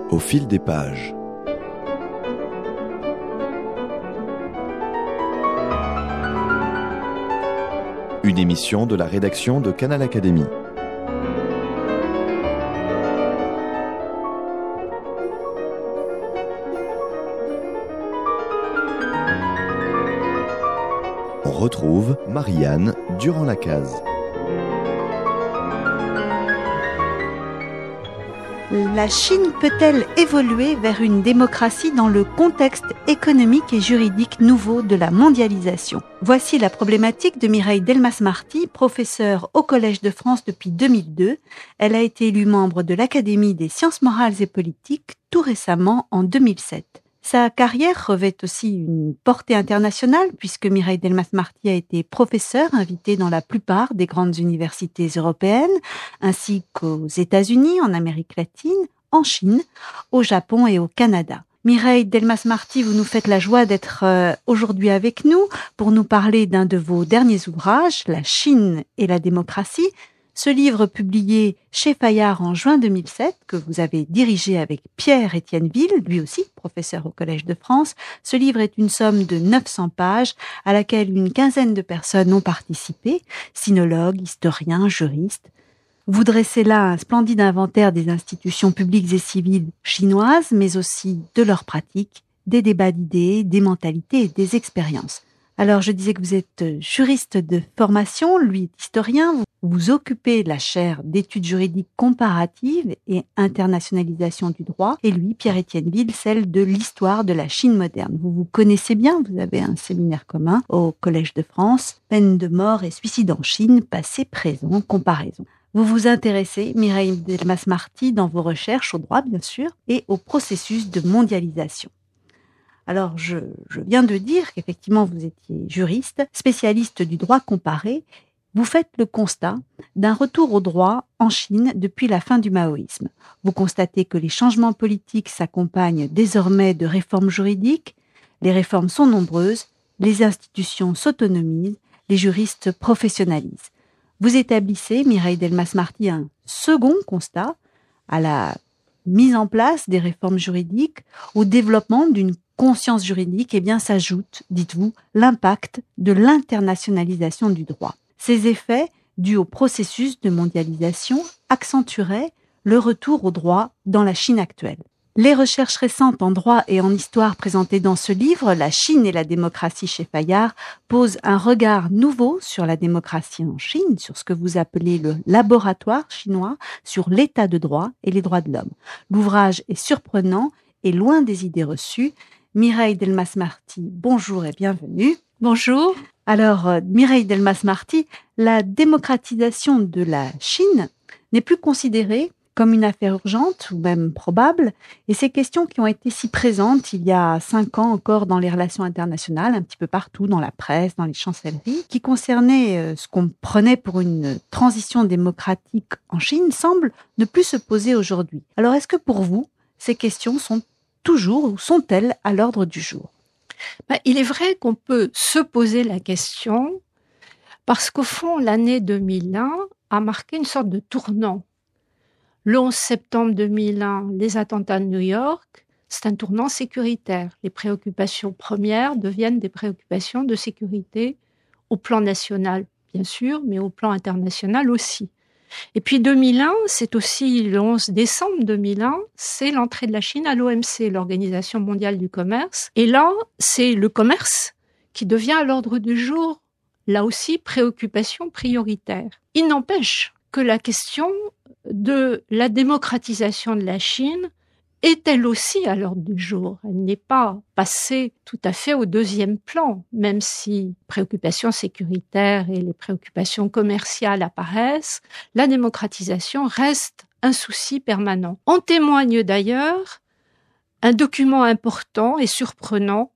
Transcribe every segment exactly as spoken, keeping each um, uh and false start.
Au fil des pages. Une émission de la rédaction de Canal Académie. On retrouve Marianne durant la case. La Chine peut-elle évoluer vers une démocratie dans le contexte économique et juridique nouveau de la mondialisation ? Voici la problématique de Mireille Delmas-Marty, professeure au Collège de France depuis deux mille deux. Elle a été élue membre de l'Académie des sciences morales et politiques tout récemment en deux mille sept. Sa carrière revêt aussi une portée internationale puisque Mireille Delmas-Marty a été professeure invitée dans la plupart des grandes universités européennes, ainsi qu'aux États-Unis, en Amérique latine, en Chine, au Japon et au Canada. Mireille Delmas-Marty, vous nous faites la joie d'être euh, aujourd'hui avec nous pour nous parler d'un de vos derniers ouvrages, La Chine et la démocratie. Ce livre publié chez Fayard en juin deux mille sept, que vous avez dirigé avec Pierre-Étienne Ville, lui aussi professeur au Collège de France, ce livre est une somme de neuf cents pages à laquelle une quinzaine de personnes ont participé, sinologues, historiens, juristes. Vous dressez là un splendide inventaire des institutions publiques et civiles chinoises, mais aussi de leurs pratiques, des débats d'idées, des mentalités et des expériences. Alors, je disais que vous êtes juriste de formation, lui est historien. Vous vous occupez de la chaire d'études juridiques comparatives et internationalisation du droit. Et lui, Pierre-Étienne Ville, celle de l'histoire de la Chine moderne. Vous vous connaissez bien, vous avez un séminaire commun au Collège de France. Peine de mort et suicide en Chine, passé, présent, comparaison. Vous vous intéressez, Mireille Delmas-Marty, dans vos recherches au droit, bien sûr, et au processus de mondialisation. Alors, je, je viens de dire qu'effectivement, vous étiez juriste, spécialiste du droit comparé. Vous faites le constat d'un retour au droit en Chine depuis la fin du maoïsme. Vous constatez que les changements politiques s'accompagnent désormais de réformes juridiques. Les réformes sont nombreuses, les institutions s'autonomisent, les juristes professionnalisent. Vous établissez, Mireille Delmas-Marty, un second constat à la mise en place des réformes juridiques, au développement d'une conscience juridique, eh bien, s'ajoute, dites-vous, l'impact de l'internationalisation du droit. Ces effets, dus au processus de mondialisation, accentueraient le retour au droit dans la Chine actuelle. Les recherches récentes en droit et en histoire présentées dans ce livre, La Chine et la démocratie chez Fayard, posent un regard nouveau sur la démocratie en Chine, sur ce que vous appelez le laboratoire chinois, sur l'état de droit et les droits de l'homme. L'ouvrage est surprenant et loin des idées reçues. Mireille Delmas-Marty, bonjour et bienvenue. Bonjour. Alors, euh, Mireille Delmas-Marty, la démocratisation de la Chine n'est plus considérée comme une affaire urgente ou même probable, et ces questions qui ont été si présentes il y a cinq ans encore dans les relations internationales, un petit peu partout, dans la presse, dans les chancelleries, qui concernaient euh, ce qu'on prenait pour une transition démocratique en Chine, semblent ne plus se poser aujourd'hui. Alors, est-ce que pour vous, ces questions sont toujours ou sont-elles à l'ordre du jour ? Ben, il est vrai qu'on peut se poser la question parce qu'au fond, l'année deux mille un a marqué une sorte de tournant. Le onze septembre deux mille un, les attentats de New York, c'est un tournant sécuritaire. Les préoccupations premières deviennent des préoccupations de sécurité au plan national, bien sûr, mais au plan international aussi. Et puis deux mille un, c'est aussi le onze décembre deux mille un, c'est l'entrée de la Chine à l'O M C, l'Organisation mondiale du commerce. Et là, c'est le commerce qui devient à l'ordre du jour, là aussi, préoccupation prioritaire. Il n'empêche que la question de la démocratisation de la Chine est elle aussi à l'ordre du jour. Elle n'est pas passée tout à fait au deuxième plan, même si préoccupations sécuritaires et les préoccupations commerciales apparaissent, la démocratisation reste un souci permanent. En témoigne d'ailleurs un document important et surprenant,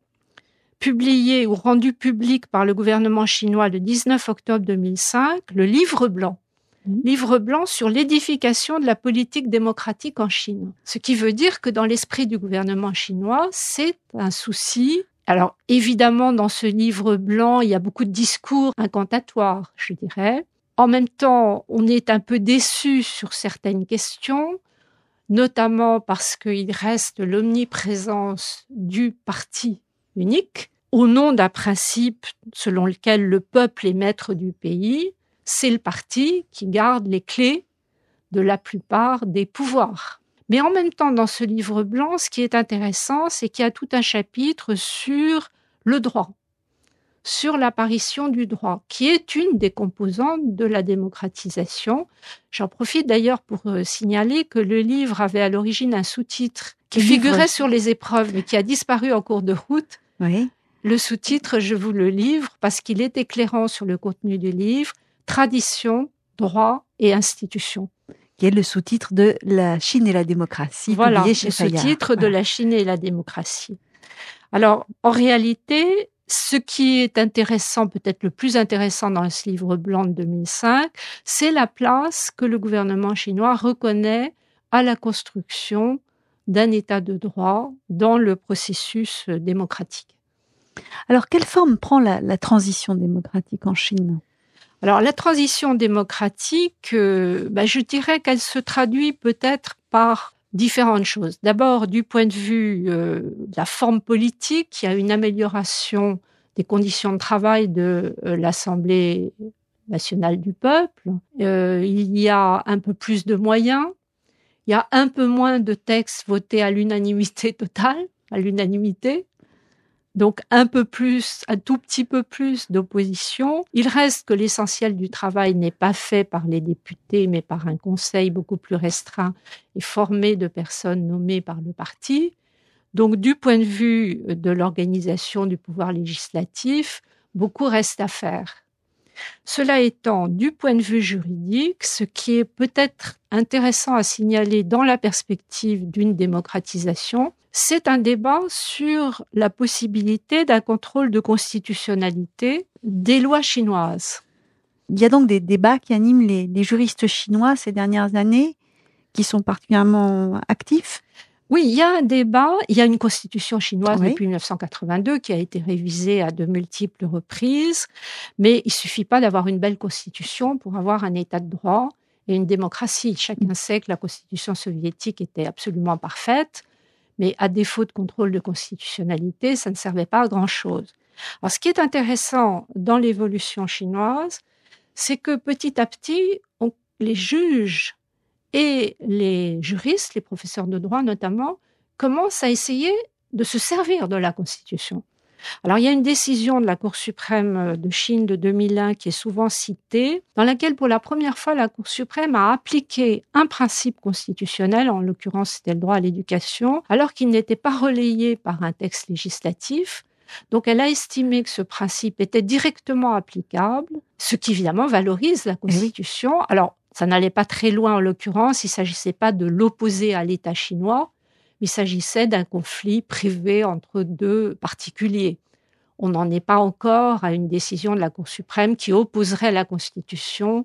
publié ou rendu public par le gouvernement chinois le dix-neuf octobre deux mille cinq, le Livre blanc. Livre blanc sur l'édification de la politique démocratique en Chine. Ce qui veut dire que dans l'esprit du gouvernement chinois, c'est un souci. Alors évidemment, dans ce livre blanc, il y a beaucoup de discours incantatoires, je dirais. En même temps, on est un peu déçu sur certaines questions. notamment parce qu'il reste l'omniprésence du parti unique, au nom d'un principe selon lequel le peuple est maître du pays, c'est le parti qui garde les clés de la plupart des pouvoirs. Mais en même temps, dans ce livre blanc, ce qui est intéressant, c'est qu'il y a tout un chapitre sur le droit, sur l'apparition du droit, qui est une des composantes de la démocratisation. J'en profite d'ailleurs pour euh, signaler que le livre avait à l'origine un sous-titre qui Le figurait livre. sur les épreuves, mais qui a disparu en cours de route. Oui. Le sous-titre, je vous le livre parce qu'il est éclairant sur le contenu du livre, tradition, droit et institutions. Qui est le sous-titre de La Chine et la démocratie, Voilà, publié chez le Fayard. sous-titre de Voilà. La Chine et la démocratie. Alors, en réalité, ce qui est intéressant, peut-être le plus intéressant dans ce livre blanc de deux mille cinq, c'est la place que le gouvernement chinois reconnaît à la construction d'un état de droit dans le processus démocratique. Alors, quelle forme prend la, la transition démocratique en Chine ? Alors, la transition démocratique, euh, ben, je dirais qu'elle se traduit peut-être par différentes choses. D'abord, du point de vue euh, de la forme politique, il y a une amélioration des conditions de travail de euh, l'Assemblée nationale du peuple. Euh, il y a un peu plus de moyens. Il y a un peu moins de textes votés à l'unanimité totale, à l'unanimité. Donc un peu plus, un tout petit peu plus d'opposition. Il reste que l'essentiel du travail n'est pas fait par les députés, mais par un conseil beaucoup plus restreint et formé de personnes nommées par le parti. Donc du point de vue de l'organisation du pouvoir législatif, beaucoup reste à faire. Cela étant, du point de vue juridique, ce qui est peut-être intéressant à signaler dans la perspective d'une démocratisation, c'est un débat sur la possibilité d'un contrôle de constitutionnalité des lois chinoises. Il y a donc des débats qui animent les, les juristes chinois ces dernières années, qui sont particulièrement actifs. Oui, il y a un débat, il y a une constitution chinoise Oui. depuis dix-neuf cent quatre-vingt-deux qui a été révisée à de multiples reprises, mais il suffit pas d'avoir une belle constitution pour avoir un état de droit et une démocratie. Chacun sait que la constitution soviétique était absolument parfaite, mais à défaut de contrôle de constitutionnalité, ça ne servait pas à grand-chose. Alors, ce qui est intéressant dans l'évolution chinoise, c'est que petit à petit, on, les juges et les juristes, les professeurs de droit notamment, commencent à essayer de se servir de la Constitution. Alors, il y a une décision de la Cour suprême de Chine de deux mille un qui est souvent citée, dans laquelle, pour la première fois, la Cour suprême a appliqué un principe constitutionnel, en l'occurrence, c'était le droit à l'éducation, alors qu'il n'était pas relayé par un texte législatif. Donc, elle a estimé que ce principe était directement applicable, ce qui, évidemment, valorise la Constitution. Alors, ça n'allait pas très loin, en l'occurrence, il ne s'agissait pas de l'opposer à l'État chinois, il s'agissait d'un conflit privé entre deux particuliers. On n'en est pas encore à une décision de la Cour suprême qui opposerait la Constitution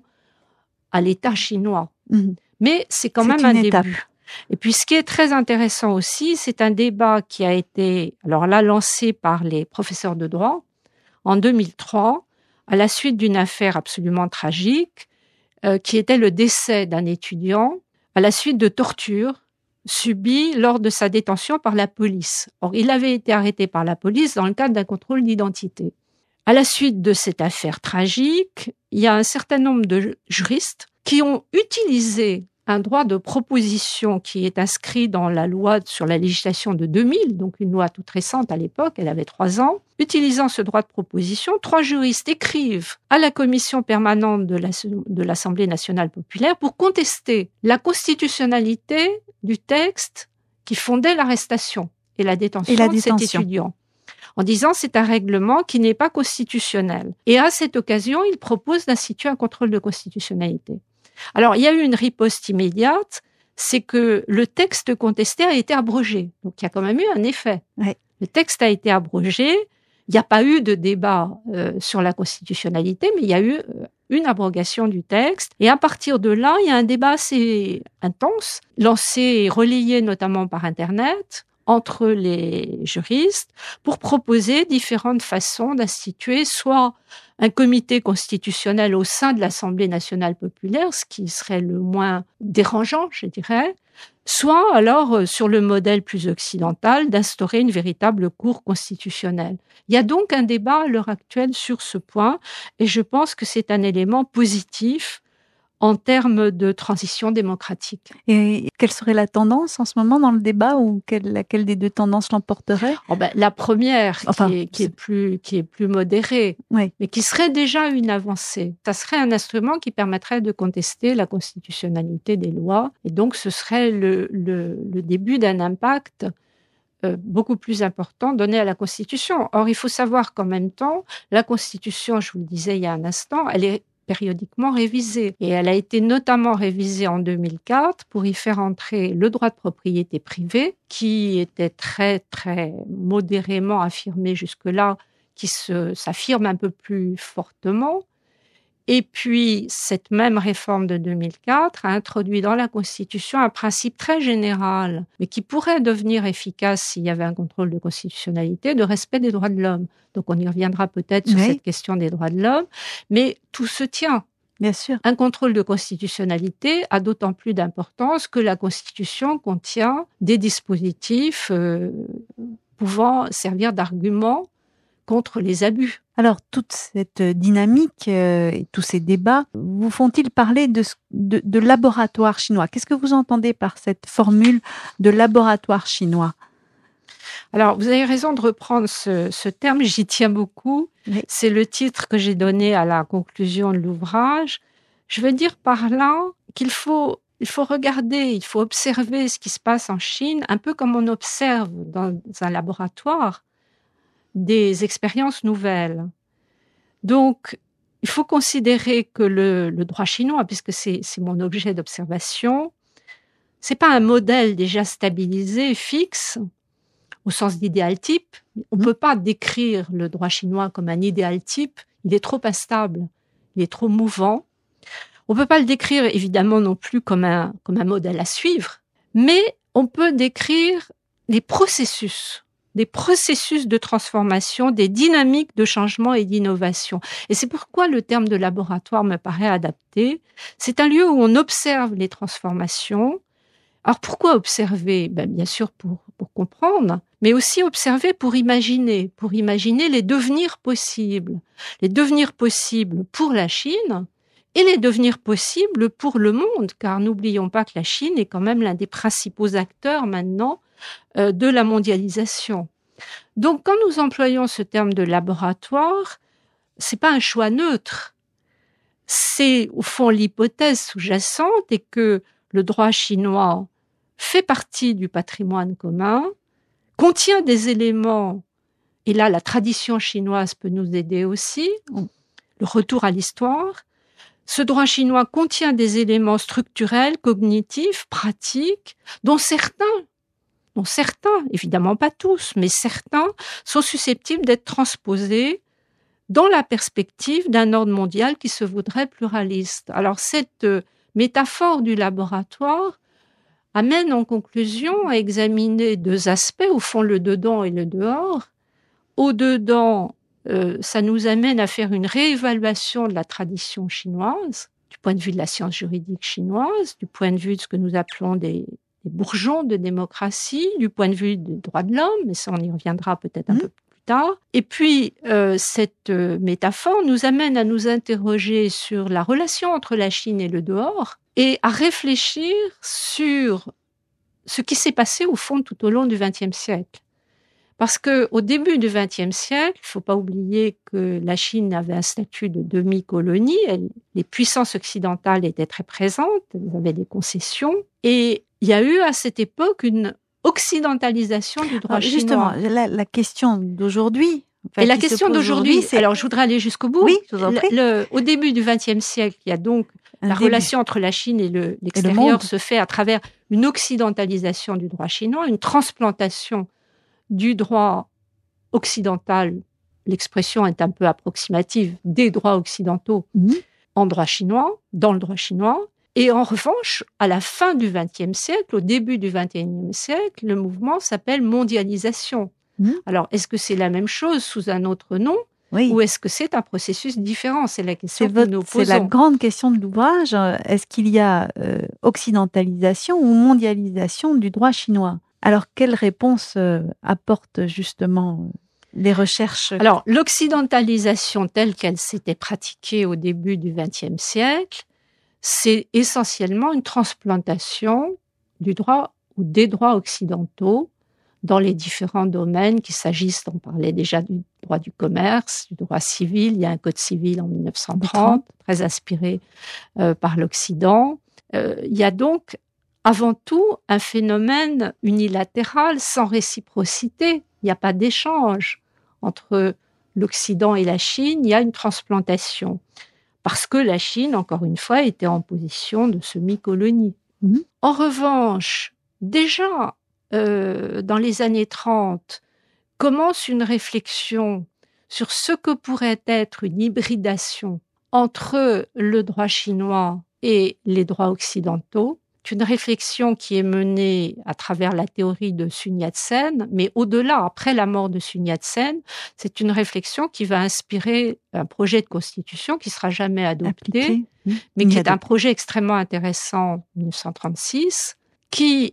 à l'État chinois. Mmh. Mais c'est quand c'est même un étape. début. Et puis, ce qui est très intéressant aussi, c'est un débat qui a été, alors là, lancé par les professeurs de droit en deux mille trois, à la suite d'une affaire absolument tragique, euh, qui était le décès d'un étudiant à la suite de tortures subies lors de sa détention par la police. Or, il avait été arrêté par la police dans le cadre d'un contrôle d'identité. À la suite de cette affaire tragique, il y a un certain nombre de juristes qui ont utilisé un droit de proposition qui est inscrit dans la loi sur la législation de deux mille, donc une loi toute récente à l'époque, elle avait trois ans. Utilisant ce droit de proposition, trois juristes écrivent à la commission permanente de, la, de l'Assemblée nationale populaire pour contester la constitutionnalité du texte qui fondait l'arrestation et la détention, et la de détention. cet étudiant, en disant c'est un règlement qui n'est pas constitutionnel. Et à cette occasion, ils proposent d'instituer un contrôle de constitutionnalité. Alors, il y a eu une riposte immédiate, c'est que le texte contesté a été abrogé. Donc, il y a quand même eu un effet. Ouais. Le texte a été abrogé, il n'y a pas eu de débat euh, sur la constitutionnalité, mais il y a eu euh, une abrogation du texte. Et à partir de là, il y a un débat assez intense, lancé et relayé notamment par Internet, entre les juristes pour proposer différentes façons d'instituer soit un comité constitutionnel au sein de l'Assemblée nationale populaire, ce qui serait le moins dérangeant, je dirais, soit alors, sur le modèle plus occidental, d'instaurer une véritable cour constitutionnelle. Il y a donc un débat à l'heure actuelle sur ce point, et je pense que c'est un élément positif en termes de transition démocratique. Et quelle serait la tendance en ce moment dans le débat, ou quelle, laquelle des deux tendances l'emporterait? Oh ben, la première, enfin, qui, est, qui, est plus, qui est plus modérée, oui. mais qui serait déjà une avancée. Ça serait un instrument qui permettrait de contester la constitutionnalité des lois, et donc ce serait le, le, le début d'un impact euh, beaucoup plus important donné à la Constitution. Or, il faut savoir qu'en même temps, la Constitution, je vous le disais il y a un instant, elle est périodiquement révisée. Et elle a été notamment révisée en deux mille quatre pour y faire entrer le droit de propriété privée, qui était très, très modérément affirmé jusque-là, qui se, s'affirme un peu plus fortement. Et puis, cette même réforme de deux mille quatre a introduit dans la Constitution un principe très général, mais qui pourrait devenir efficace s'il y avait un contrôle de constitutionnalité, de respect des droits de l'homme. Donc, on y reviendra peut-être sur oui. cette question des droits de l'homme, mais tout se tient. Bien sûr. Un contrôle de constitutionnalité a d'autant plus d'importance que la Constitution contient des dispositifs euh, pouvant servir d'argument contre les abus. Alors, toute cette dynamique euh, et tous ces débats vous font-ils parler de, de, de laboratoire chinois? Qu'est-ce que vous entendez par cette formule de laboratoire chinois? Alors, vous avez raison de reprendre ce, ce terme, j'y tiens beaucoup. Oui. C'est le titre que j'ai donné à la conclusion de l'ouvrage. Je veux dire par là qu'il faut, il faut regarder, il faut observer ce qui se passe en Chine, un peu comme on observe dans un laboratoire des expériences nouvelles. Donc, il faut considérer que le, le droit chinois, puisque c'est, c'est mon objet d'observation, c'est pas un modèle déjà stabilisé, fixe, au sens d'idéal type. On ne mmh. peut pas décrire le droit chinois comme un idéal type. Il est trop instable, il est trop mouvant. On ne peut pas le décrire, évidemment, non plus comme un, comme un modèle à suivre, mais on peut décrire les processus des processus de transformation, des dynamiques de changement et d'innovation. Et c'est pourquoi le terme de laboratoire me paraît adapté. C'est un lieu où on observe les transformations. Alors pourquoi observer? Ben, bien sûr pour, pour comprendre, mais aussi observer pour imaginer, pour imaginer les devenirs possibles. Les devenirs possibles pour la Chine et les devenirs possibles pour le monde, car n'oublions pas que la Chine est quand même l'un des principaux acteurs maintenant euh, de la mondialisation. Donc, quand nous employons ce terme de laboratoire, c'est pas un choix neutre. C'est, au fond, l'hypothèse sous-jacente est que le droit chinois fait partie du patrimoine commun, contient des éléments, et là, la tradition chinoise peut nous aider aussi, le retour à l'histoire. Ce droit chinois contient des éléments structurels, cognitifs, pratiques, dont certains dont certains, évidemment pas tous, mais certains sont susceptibles d'être transposés dans la perspective d'un ordre mondial qui se voudrait pluraliste. Alors cette métaphore du laboratoire amène en conclusion à examiner deux aspects, au fond le dedans et le dehors. Au dedans, euh, ça nous amène à faire une réévaluation de la tradition chinoise, du point de vue de la science juridique chinoise, du point de vue de ce que nous appelons des des bourgeons de démocratie, du point de vue des droits de l'homme, mais ça on y reviendra peut-être un mmh. peu plus tard. Et puis, euh, cette euh, métaphore nous amène à nous interroger sur la relation entre la Chine et le dehors, et à réfléchir sur ce qui s'est passé au fond tout au long du vingtième siècle. Parce qu'au début du vingtième siècle, il ne faut pas oublier que la Chine avait un statut de demi-colonie, elle, les puissances occidentales étaient très présentes, elles avaient des concessions, et il y a eu à cette époque une occidentalisation du droit alors, justement, chinois. La, la question d'aujourd'hui. Et la question d'aujourd'hui, c'est... alors je voudrais aller jusqu'au bout. Oui, je vous en prie. Le, le, au début du vingtième siècle, il y a donc un la début. Relation entre la Chine et le, l'extérieur et le se fait à travers une occidentalisation du droit chinois, une transplantation du droit occidental, l'expression est un peu approximative, des droits occidentaux mmh. en droit chinois, dans le droit chinois. Et en revanche, à la fin du vingtième siècle, au début du vingt et unième siècle, le mouvement s'appelle mondialisation. Mmh. Alors, est-ce que c'est la même chose sous un autre nom ? Oui. Ou est-ce que c'est un processus différent ? C'est la question c'est que votre, nous posons. C'est la grande question de l'ouvrage. Est-ce qu'il y a euh, occidentalisation ou mondialisation du droit chinois ? Alors, quelle réponse euh, apportent justement les recherches ? Alors, l'occidentalisation telle qu'elle s'était pratiquée au début du vingtième siècle, c'est essentiellement une transplantation du droit ou des droits occidentaux dans les différents domaines, qu'il s'agisse, on parlait déjà du droit du commerce, du droit civil. Il y a un code civil en mille neuf cent trente, très inspiré euh, par l'Occident. Euh, il y a donc avant tout un phénomène unilatéral, sans réciprocité. Il n'y a pas d'échange entre l'Occident et la Chine. Il y a une transplantation. Parce que la Chine, encore une fois, était en position de semi-colonie. Mmh. En revanche, déjà, euh, dans les années trente, commence une réflexion sur ce que pourrait être une hybridation entre le droit chinois et les droits occidentaux. C'est une réflexion qui est menée à travers la théorie de Sun Yat-sen, mais au-delà, après la mort de Sun Yat-sen, c'est une réflexion qui va inspirer un projet de constitution qui ne sera jamais adopté, Appliqué. mais qui est un projet extrêmement intéressant en mille neuf cent trente-six, qui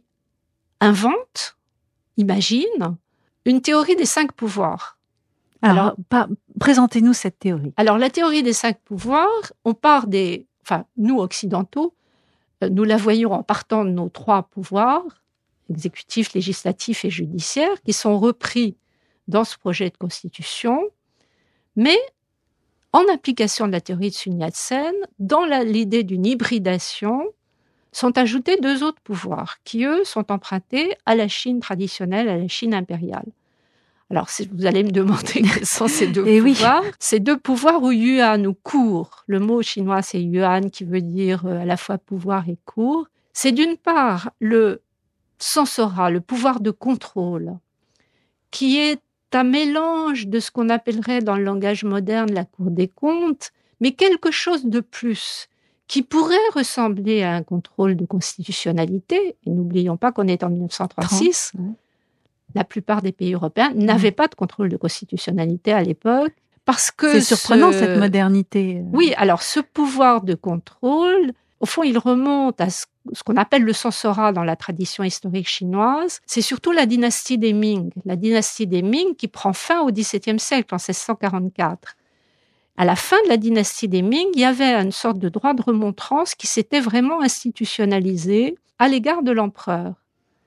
invente, imagine, une théorie des cinq pouvoirs. Alors, Alors pas, présentez-nous cette théorie. Alors, la théorie des cinq pouvoirs, on part des, enfin, nous occidentaux, nous la voyons en partant de nos trois pouvoirs, exécutif, législatif et judiciaire, qui sont repris dans ce projet de constitution, mais en application de la théorie de Sun Yat-sen, dans la, l'idée d'une hybridation, sont ajoutés deux autres pouvoirs qui, eux, sont empruntés à la Chine traditionnelle, à la Chine impériale. Alors, vous allez me demander quels sont ces deux Et pouvoirs. Oui. Ces deux pouvoirs où yuan ou cour, le mot chinois c'est yuan qui veut dire à la fois pouvoir et cour, c'est d'une part le censorat, le pouvoir de contrôle, qui est un mélange de ce qu'on appellerait dans le langage moderne la Cour des comptes, mais quelque chose de plus, qui pourrait ressembler à un contrôle de constitutionnalité. Et n'oublions pas qu'on est en mille neuf cent trente-six. trente, ouais. La plupart des pays européens n'avaient pas de contrôle de constitutionnalité à l'époque. Parce que c'est surprenant, ce... cette modernité. Oui, alors ce pouvoir de contrôle, au fond, il remonte à ce, ce qu'on appelle le censorat dans la tradition historique chinoise. C'est surtout la dynastie des Ming. La dynastie des Ming qui prend fin au dix-septième siècle, en seize cent quarante-quatre. À la fin de la dynastie des Ming, il y avait une sorte de droit de remontrance qui s'était vraiment institutionnalisé à l'égard de l'empereur.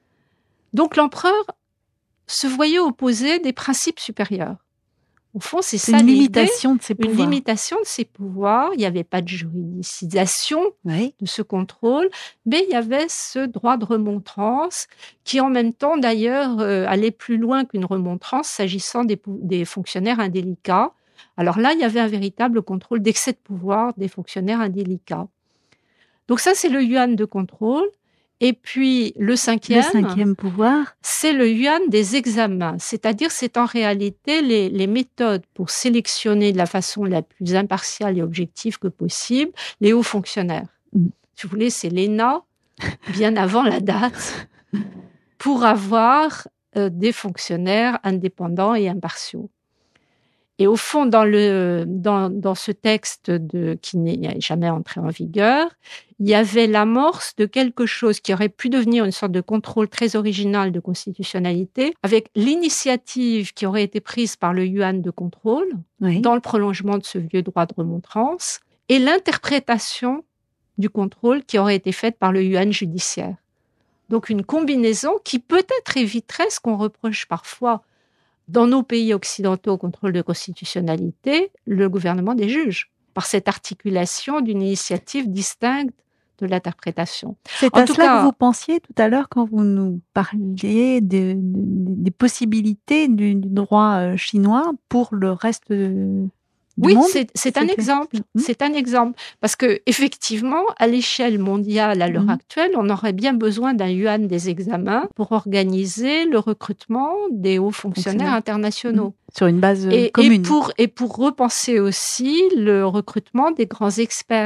Donc l'empereur se voyait opposer des principes supérieurs. Au fond, c'est, c'est ça une l'idée, limitation de ses pouvoirs. Une limitation de ses pouvoirs. Il n'y avait pas de juridicisation oui. de ce contrôle, mais il y avait ce droit de remontrance qui, en même temps, d'ailleurs, euh, allait plus loin qu'une remontrance s'agissant des, des fonctionnaires indélicats. Alors là, il y avait un véritable contrôle d'excès de pouvoir des fonctionnaires indélicats. Donc ça, c'est le yuan de contrôle. Et puis, le cinquième, le cinquième pouvoir, c'est le yuan des examens. C'est-à-dire, c'est en réalité les, les méthodes pour sélectionner de la façon la plus impartiale et objective que possible les hauts fonctionnaires. Mm. Si vous voulez, c'est l'E N A, bien avant la date, pour avoir euh, des fonctionnaires indépendants et impartiaux. Et au fond, dans, le, dans, dans ce texte de, qui n'est jamais entré en vigueur, il y avait l'amorce de quelque chose qui aurait pu devenir une sorte de contrôle très original de constitutionnalité, avec l'initiative qui aurait été prise par le yuan de contrôle, oui. dans le prolongement de ce vieux droit de remontrance, et l'interprétation du contrôle qui aurait été faite par le yuan judiciaire. Donc une combinaison qui peut-être éviterait ce qu'on reproche parfois dans nos pays occidentaux au contrôle de constitutionnalité, le gouvernement des juges, par cette articulation d'une initiative distincte de l'interprétation. C'est en à tout cela cas, que vous pensiez tout à l'heure quand vous nous parliez de, de, des possibilités du, du droit chinois pour le reste de, du oui, monde. Oui, c'est, c'est un que... exemple. Mmh. C'est un exemple. Parce que effectivement, à l'échelle mondiale, à l'heure mmh. actuelle, on aurait bien besoin d'un yuan des examens pour organiser le recrutement des hauts fonctionnaires internationaux. Mmh. Sur une base et, commune. Et pour, et pour repenser aussi le recrutement des grands experts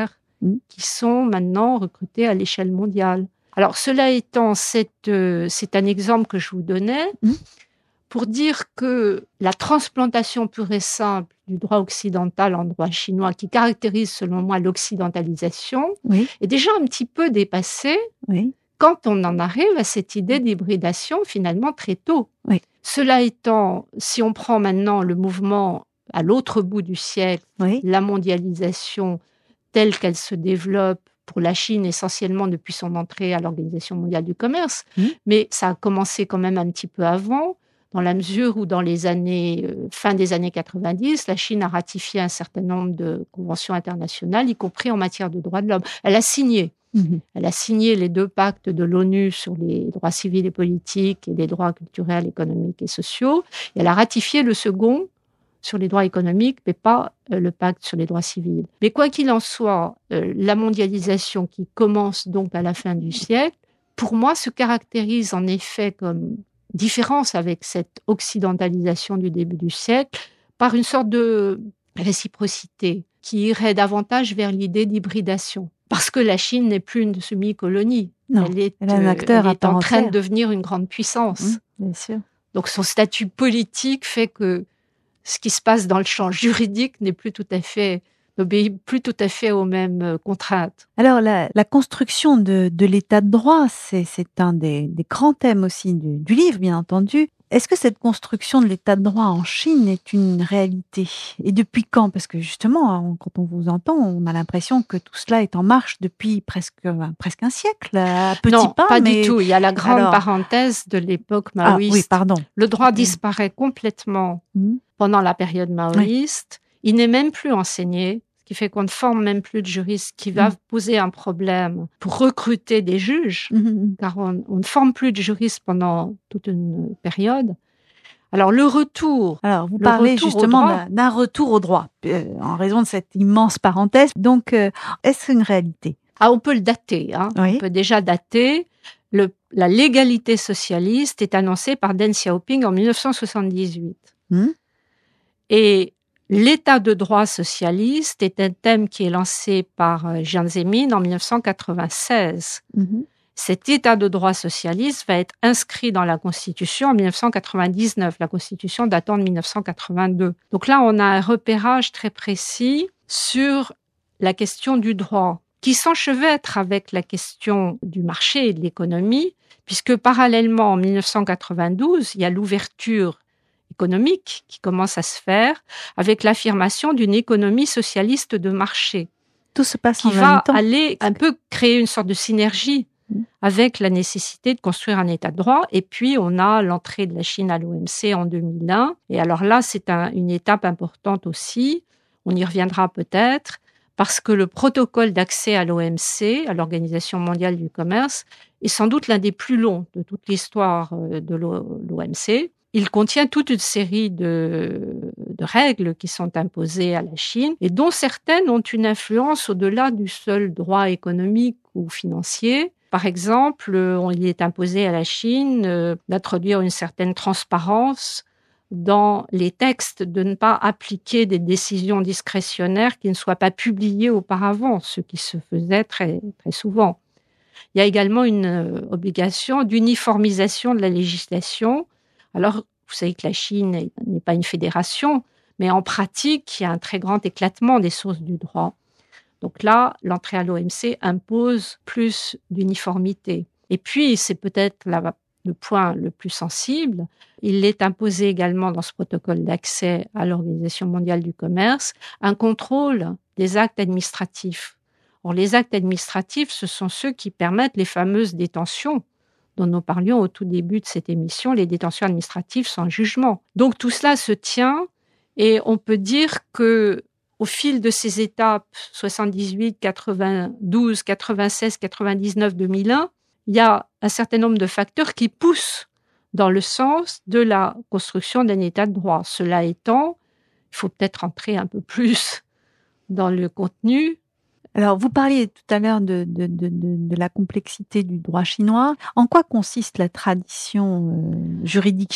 mmh. qui sont maintenant recrutés à l'échelle mondiale. Alors, cela étant, c'est, euh, c'est un exemple que je vous donnais mmh. pour dire que la transplantation pure et simple du droit occidental en droit chinois, qui caractérise selon moi l'occidentalisation, oui. est déjà un petit peu dépassée oui. quand on en arrive à cette idée d'hybridation finalement très tôt. Oui. Cela étant, si on prend maintenant le mouvement à l'autre bout du siècle, oui. la mondialisation telle qu'elle se développe pour la Chine essentiellement depuis son entrée à l'Organisation mondiale du commerce, mmh. mais ça a commencé quand même un petit peu avant, dans la mesure où dans les années, euh, fin des années quatre-vingt-dix, la Chine a ratifié un certain nombre de conventions internationales, y compris en matière de droits de l'homme. Elle a signé. Mmh. Elle a signé les deux pactes de l'ONU sur les droits civils et politiques et les droits culturels, économiques et sociaux. Et elle a ratifié le second sur les droits économiques, mais pas euh, le pacte sur les droits civils. Mais quoi qu'il en soit, euh, la mondialisation qui commence donc à la fin du siècle, pour moi, se caractérise en effet comme différence avec cette occidentalisation du début du siècle par une sorte de réciprocité qui irait davantage vers l'idée d'hybridation. Parce que la Chine n'est plus une semi-colonie. Non, elle est, elle est, un acteur euh, elle est en train entière. de devenir une grande puissance. Mmh, bien sûr. Donc son statut politique fait que ce qui se passe dans le champ juridique n'est plus tout à fait, n'obéit plus tout à fait aux mêmes contraintes. Alors, la, la construction de, de l'état de droit, c'est, c'est un des, des grands thèmes aussi du, du livre, bien entendu. Est-ce que cette construction de l'état de droit en Chine est une réalité ? Et depuis quand ? Parce que justement, quand on vous entend, on a l'impression que tout cela est en marche depuis presque, presque un siècle, à petits non, pas. pas mais... du tout. Il y a la grande Alors... parenthèse de l'époque maoïste. Ah, oui, pardon. Le droit disparaît complètement mmh. pendant la période maoïste. Oui. Il n'est même plus enseigné, ce qui fait qu'on ne forme même plus de juristes, qui va mmh. poser un problème pour recruter des juges, mmh. car on, on ne forme plus de juristes pendant toute une période. Alors, le retour... Alors, vous parlez justement d'un, d'un retour au droit, euh, en raison de cette immense parenthèse. Donc, euh, est-ce une réalité ? Ah, on peut le dater. Hein. Oui. On peut déjà dater. Le, la légalité socialiste est annoncée par Deng Xiaoping en dix-neuf cent soixante-dix-huit. Mmh. Et l'état de droit socialiste est un thème qui est lancé par Jiang Zemin en dix-neuf cent quatre-vingt-seize. Mmh. Cet état de droit socialiste va être inscrit dans la Constitution en dix-neuf cent quatre-vingt-dix-neuf, la Constitution datant de dix-neuf cent quatre-vingt-deux. Donc là, on a un repérage très précis sur la question du droit, qui s'enchevêtre avec la question du marché et de l'économie, puisque parallèlement, en dix-neuf cent quatre-vingt-douze, il y a l'ouverture économique qui commence à se faire avec l'affirmation d'une économie socialiste de marché. Tout se passe qui en va même temps. aller un peu créer une sorte de synergie avec la nécessité de construire un état de droit. Et puis, on a l'entrée de la Chine à l'O M C en deux mille un. Et alors là, c'est un, une étape importante aussi. On y reviendra peut-être, parce que le protocole d'accès à l'O M C, à l'Organisation mondiale du commerce, est sans doute l'un des plus longs de toute l'histoire de l'O M C. Il contient toute une série de, de règles qui sont imposées à la Chine et dont certaines ont une influence au-delà du seul droit économique ou financier. Par exemple, il est imposé à la Chine euh, d'introduire une certaine transparence dans les textes, de ne pas appliquer des décisions discrétionnaires qui ne soient pas publiées auparavant, ce qui se faisait très, très souvent. Il y a également une euh, obligation d'uniformisation de la législation. Alors, vous savez que la Chine n'est pas une fédération, mais en pratique, il y a un très grand éclatement des sources du droit. Donc là, l'entrée à l'O M C impose plus d'uniformité. Et puis, c'est peut-être la, le point le plus sensible, il est imposé également dans ce protocole d'accès à l'Organisation mondiale du commerce un contrôle des actes administratifs. Or, les actes administratifs, ce sont ceux qui permettent les fameuses détentions dont nous parlions au tout début de cette émission, les détentions administratives sans jugement. Donc tout cela se tient et on peut dire que au fil de ces étapes soixante-dix-huit, quatre-vingt-douze, quatre-vingt-seize, quatre-vingt-dix-neuf, deux mille un, il y a un certain nombre de facteurs qui poussent dans le sens de la construction d'un état de droit. Cela étant, il faut peut-être entrer un peu plus dans le contenu. Alors, vous parliez tout à l'heure de, de, de, de, de la complexité du droit chinois. En quoi consiste la tradition euh, juridique chinoise ?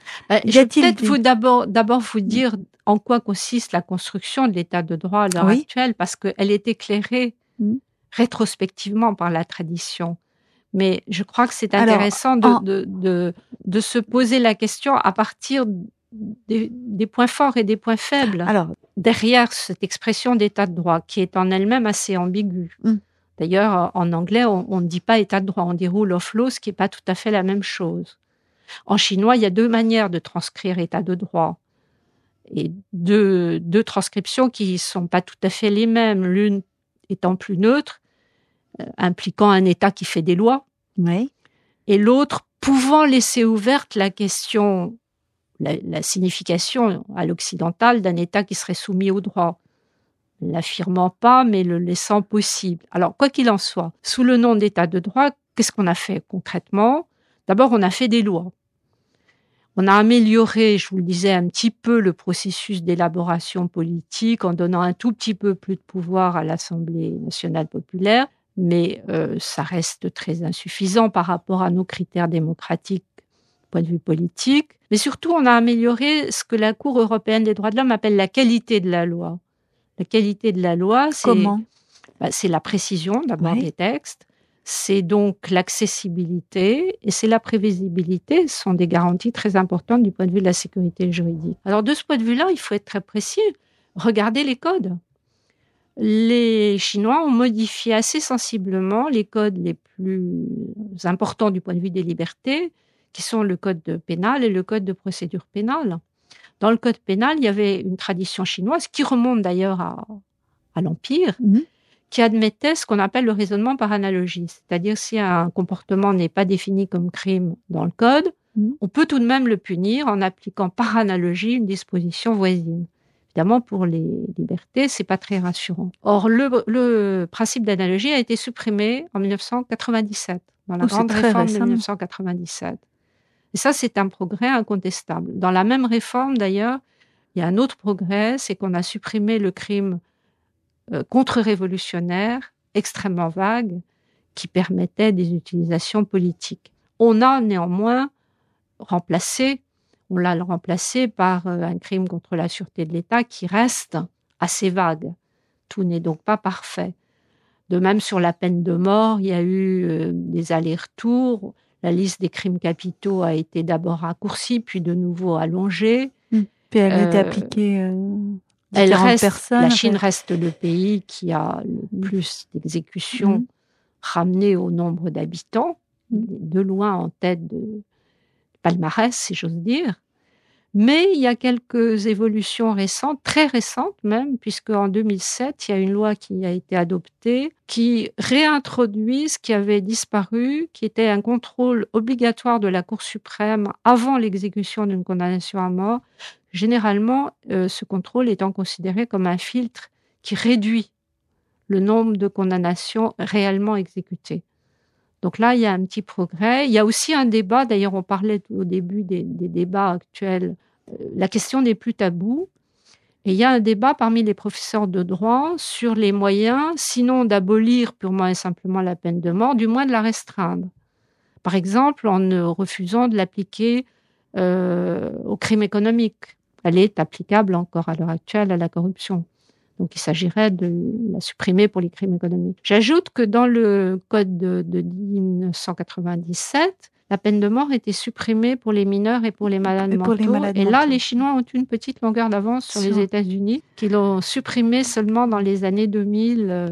Ben, Y je vais a-t-il peut-être des- vous d'abord, d'abord vous dire en quoi consiste la construction de l'état de droit à l'heure Oui. actuelle, parce qu'elle est éclairée Mm. rétrospectivement par la tradition. Mais je crois que c'est Alors, intéressant de, en- de, de, de se poser la question à partir des, des points forts et des points faibles. Alors, Derrière cette expression d'état de droit, qui est en elle-même assez ambiguë. Mm. D'ailleurs, en anglais, on ne dit pas état de droit, on dit rule of law, ce qui n'est pas tout à fait la même chose. En chinois, il y a deux manières de transcrire état de droit. Et deux, deux transcriptions qui ne sont pas tout à fait les mêmes. L'une étant plus neutre, euh, impliquant un État qui fait des lois, oui. et l'autre pouvant laisser ouverte la question, la, la signification à l'occidental d'un État qui serait soumis au droit. Ne l'affirmant pas, mais le laissant possible. Alors, quoi qu'il en soit, sous le nom d'État de droit, qu'est-ce qu'on a fait concrètement? D'abord, on a fait des lois. On a amélioré, je vous le disais, un petit peu le processus d'élaboration politique en donnant un tout petit peu plus de pouvoir à l'Assemblée nationale populaire, mais euh, ça reste très insuffisant par rapport à nos critères démocratiques du point de vue politique. Mais surtout, on a amélioré ce que la Cour européenne des droits de l'homme appelle la qualité de la loi. La qualité de la loi, c'est, Comment? bah, c'est la précision d'abord Oui. des textes, c'est donc l'accessibilité et c'est la prévisibilité. Ce sont des garanties très importantes du point de vue de la sécurité juridique. Alors de ce point de vue-là, il faut être très précis. Regardez les codes. Les Chinois ont modifié assez sensiblement les codes les plus importants du point de vue des libertés, qui sont le code pénal et le code de procédure pénale. Dans le code pénal, il y avait une tradition chinoise qui remonte d'ailleurs à, à l'Empire, Mm. qui admettait ce qu'on appelle le raisonnement par analogie. C'est-à-dire si un comportement n'est pas défini comme crime dans le code, Mm. on peut tout de même le punir en appliquant par analogie une disposition voisine. Évidemment, pour les libertés, c'est pas très rassurant. Or, le, le principe d'analogie a été supprimé en dix-neuf cent quatre-vingt-dix-sept, dans la Oh, c'est grande très réforme de récemment. dix-neuf cent quatre-vingt-dix-sept. Et ça, c'est un progrès incontestable. Dans la même réforme, d'ailleurs, il y a un autre progrès, c'est qu'on a supprimé le crime euh, contre-révolutionnaire, extrêmement vague, qui permettait des utilisations politiques. On a néanmoins remplacé, on l'a remplacé par euh, un crime contre la sûreté de l'État qui reste assez vague. Tout n'est donc pas parfait. De même, sur la peine de mort, il y a eu euh, des allers-retours. La liste des crimes capitaux a été d'abord raccourcie, puis de nouveau allongée. Mm. Puis elle a été Euh, appliquée euh, Elle différentes reste, personnes. la Chine enfin. reste le pays qui a le plus d'exécutions Mm. ramenées au nombre d'habitants, Mm. de loin en tête de palmarès, si j'ose dire. Mais il y a quelques évolutions récentes, très récentes même, puisque en deux mille sept, il y a une loi qui a été adoptée qui réintroduit ce qui avait disparu, qui était un contrôle obligatoire de la Cour suprême avant l'exécution d'une condamnation à mort. Généralement, euh, ce contrôle étant considéré comme un filtre qui réduit le nombre de condamnations réellement exécutées. Donc là, il y a un petit progrès. Il y a aussi un débat, d'ailleurs on parlait au début des, des débats actuels, euh, la question n'est plus taboue. Et il y a un débat parmi les professeurs de droit sur les moyens, sinon d'abolir purement et simplement la peine de mort, du moins de la restreindre. Par exemple, en ne refusant de l'appliquer euh, au crime économique. Elle est applicable encore à l'heure actuelle à la corruption. Donc, il s'agirait de la supprimer pour les crimes économiques. J'ajoute que dans le code de, de dix-neuf cent quatre-vingt-dix-sept, la peine de mort était supprimée pour les mineurs et pour les malades Et pour mentaux. les malades et là, mentaux. les Chinois ont une petite longueur d'avance sur Sur- les États-Unis, qui l'ont supprimée seulement dans les années deux mille, euh,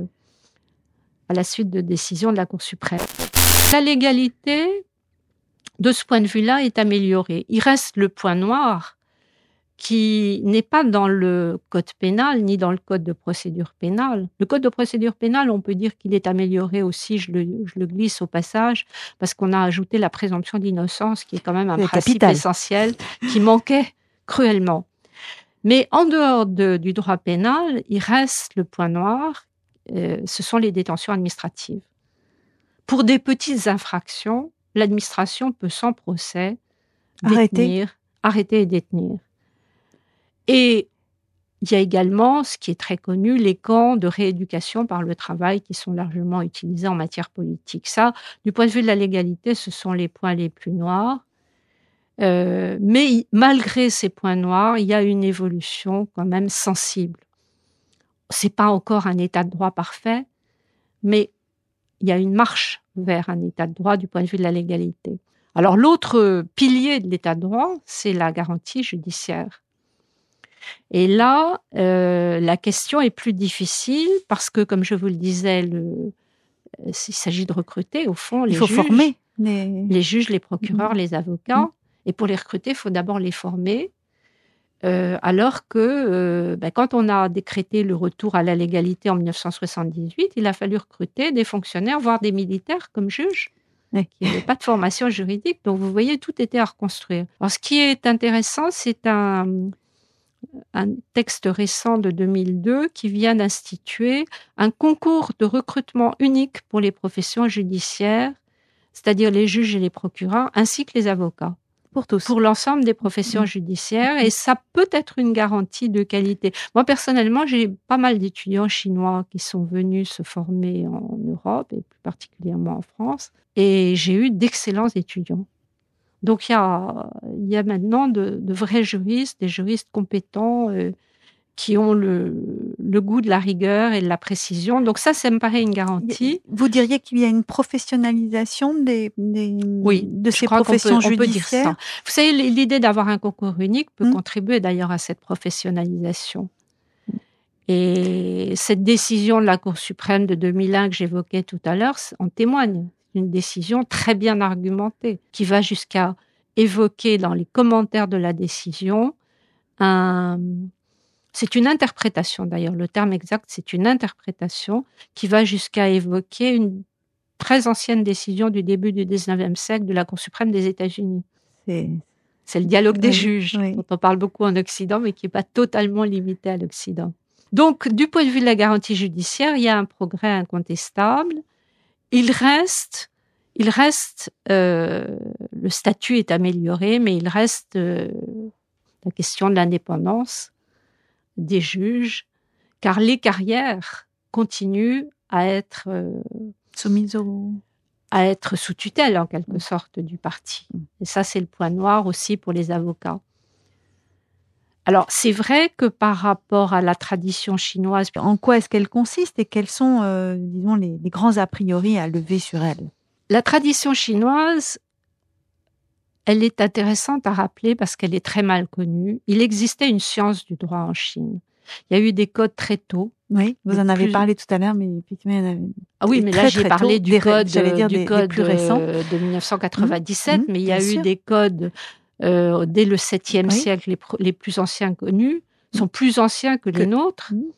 à la suite de décisions de la Cour suprême. La légalité, de ce point de vue-là, est améliorée. Il reste le point noir, qui n'est pas dans le code pénal ni dans le code de procédure pénale. Le code de procédure pénale, on peut dire qu'il est amélioré aussi, je le, je le glisse au passage, parce qu'on a ajouté la présomption d'innocence, qui est quand même un C'est principe capital. essentiel, qui manquait cruellement. Mais en dehors de, du droit pénal, il reste le point noir, euh, ce sont les détentions administratives. Pour des petites infractions, l'administration peut sans procès Arrêter. détenir, arrêter et détenir. Et il y a également, ce qui est très connu, les camps de rééducation par le travail qui sont largement utilisés en matière politique. Ça, du point de vue de la légalité, ce sont les points les plus noirs. Euh, mais malgré ces points noirs, il y a une évolution quand même sensible. C'est pas encore un état de droit parfait, mais il y a une marche vers un état de droit du point de vue de la légalité. Alors l'autre pilier de l'état de droit, c'est la garantie judiciaire. Et là, euh, la question est plus difficile parce que, comme je vous le disais, le, il s'agit de recruter, au fond, les il faut juges, former les... les juges, les procureurs, Mmh. les avocats. Mmh. Et pour les recruter, il faut d'abord les former. Euh, alors que euh, ben, quand on a décrété le retour à la légalité en dix-neuf cent soixante-dix-huit, il a fallu recruter des fonctionnaires, voire des militaires comme juges, oui. qui n'avaient pas de formation juridique. Donc vous voyez, tout était à reconstruire. Alors ce qui est intéressant, c'est un, un texte récent de deux mille deux qui vient d'instituer un concours de recrutement unique pour les professions judiciaires, c'est-à-dire les juges et les procureurs, ainsi que les avocats. Pour tous. Pour l'ensemble des professions mmh. judiciaires, et ça peut être une garantie de qualité. Moi, personnellement, j'ai pas mal d'étudiants chinois qui sont venus se former en Europe, et plus particulièrement en France, et j'ai eu d'excellents étudiants. Donc, il y a, il y a maintenant de, de vrais juristes, des juristes compétents, euh, qui ont le, le goût de la rigueur et de la précision. Donc ça, ça me paraît une garantie. Vous diriez qu'il y a une professionnalisation des, des, oui, de ces professions on peut, judiciaires. On peut dire ça. Vous savez, l'idée d'avoir un concours unique peut mmh. contribuer d'ailleurs à cette professionnalisation. Mmh. Et cette décision de la Cour suprême de deux mille un que j'évoquais tout à l'heure en témoigne. Une décision très bien argumentée qui va jusqu'à évoquer dans les commentaires de la décision un... C'est une interprétation, d'ailleurs, le terme exact, c'est une interprétation qui va jusqu'à évoquer une très ancienne décision du début du dix-neuvième siècle de la Cour suprême des États-Unis. C'est, c'est le dialogue des oui, juges, oui. dont on parle beaucoup en Occident, mais qui n'est pas totalement limité à l'Occident. Donc, du point de vue de la garantie judiciaire, il y a un progrès incontestable. Il reste, il reste euh, le statut est amélioré, mais il reste euh, la question de l'indépendance des juges, car les carrières continuent à être euh, soumises au... à être sous tutelle, en quelque sorte, du parti. Et ça, c'est le point noir aussi pour les avocats. Alors, c'est vrai que par rapport à la tradition chinoise... En quoi est-ce qu'elle consiste et quels sont, euh, disons, les, les grands a priori à lever sur elle? La tradition chinoise, elle est intéressante à rappeler parce qu'elle est très mal connue. Il existait une science du droit en Chine. Il y a eu des codes très tôt. Oui, vous en avez plus... parlé tout à l'heure, mais effectivement, il y en avait... Ah oui, mais là, j'ai parlé tôt, du des, code, dire du des, code des plus récents. de dix-neuf cent quatre-vingt-dix-sept, mmh, mais il y a sûr. eu des codes euh, dès le septième oui. siècle, les, les plus anciens connus, sont plus anciens que, que... les nôtres. Mmh.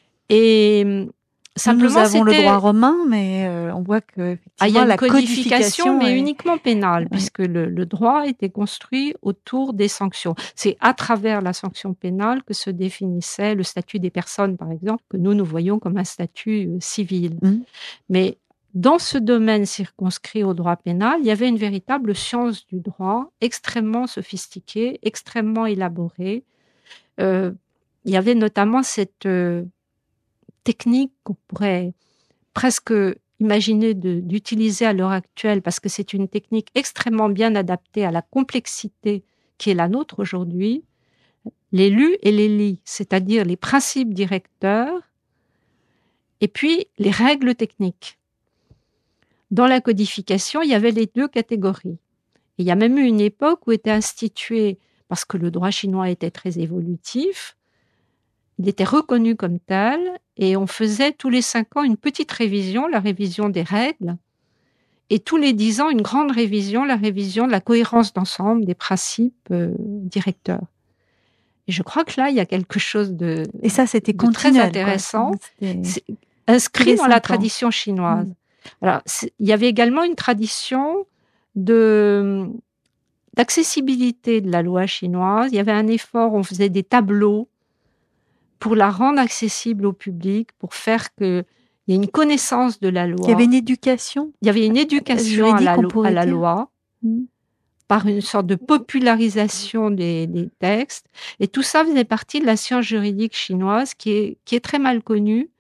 Et simplement, nous avons c'était... le droit romain, mais euh, on voit que ah, il y a une la codification, codification mais est... uniquement pénale, oui. puisque le, le droit était construit autour des sanctions. C'est à travers la sanction pénale que se définissait le statut des personnes, par exemple, que nous, nous voyons comme un statut euh, civil. Mmh. Mais dans ce domaine circonscrit au droit pénal, il y avait une véritable science du droit, extrêmement sophistiquée, extrêmement élaborée. Euh, il y avait notamment cette... Euh, technique qu'on pourrait presque imaginer de, d'utiliser à l'heure actuelle parce que c'est une technique extrêmement bien adaptée à la complexité qui est la nôtre aujourd'hui, les lus et les lis, c'est-à-dire les principes directeurs et puis les règles techniques. Dans la codification, il y avait les deux catégories. Et il y a même eu une époque où était institué, parce que le droit chinois était très évolutif, il était reconnu comme tel et on faisait tous les cinq ans une petite révision, la révision des règles, et tous les dix ans une grande révision, la révision de la cohérence d'ensemble des principes euh, directeurs. Et je crois que là, il y a quelque chose de, et ça, c'était de très intéressant, c'est inscrit dans la tradition chinoise. Mmh. Alors, il y avait également une tradition de, d'accessibilité de la loi chinoise. Il y avait un effort, on faisait des tableaux pour la rendre accessible au public, pour faire qu'il y ait une connaissance de la loi. Il y avait une éducation. Il y avait une éducation à la, lo- à la loi, mmh. par une sorte de popularisation des, des textes. Et tout ça faisait partie de la science juridique chinoise qui est, qui est très mal connue,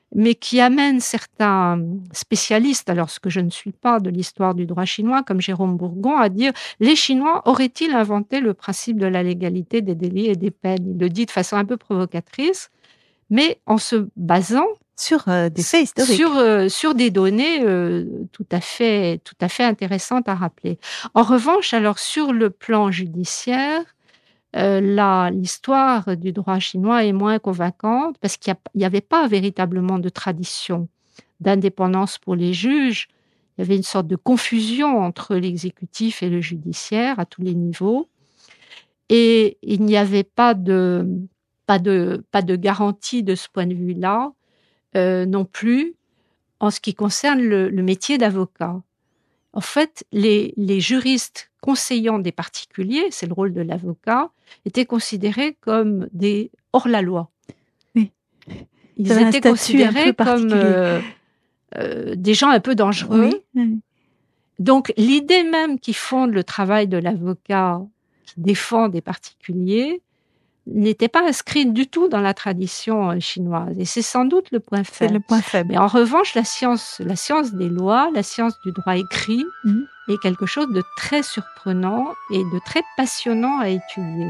mais qui amène certains spécialistes, alors ce que je ne suis pas de l'histoire du droit chinois, comme Jérôme Bourgon, à dire « les Chinois auraient-ils inventé le principe de la légalité des délits et des peines ?» Il le dit de façon un peu provocatrice, mais en se basant sur euh, des faits historiques, sur, euh, sur des données euh, tout à fait, tout à fait intéressantes à rappeler. En revanche, alors sur le plan judiciaire, Euh, là, l'histoire du droit chinois est moins convaincante parce qu'il n'y avait pas véritablement de tradition d'indépendance pour les juges. Il y avait une sorte de confusion entre l'exécutif et le judiciaire à tous les niveaux. Et il n'y avait pas de, pas de, pas de garantie de ce point de vue-là euh, non plus en ce qui concerne le, le métier d'avocat. En fait, les, les juristes conseillant des particuliers, c'est le rôle de l'avocat, étaient considérés comme des hors-la-loi. Oui. Ils étaient considérés comme euh, euh, des gens un peu dangereux. Oui. Oui. Donc, l'idée même qui fonde le travail de l'avocat qui défend des particuliers n'était pas inscrite du tout dans la tradition chinoise. Et c'est sans doute le point faible. C'est le point faible. Mais en revanche, la science, la science des lois, la science du droit écrit, mmh. est quelque chose de très surprenant et de très passionnant à étudier.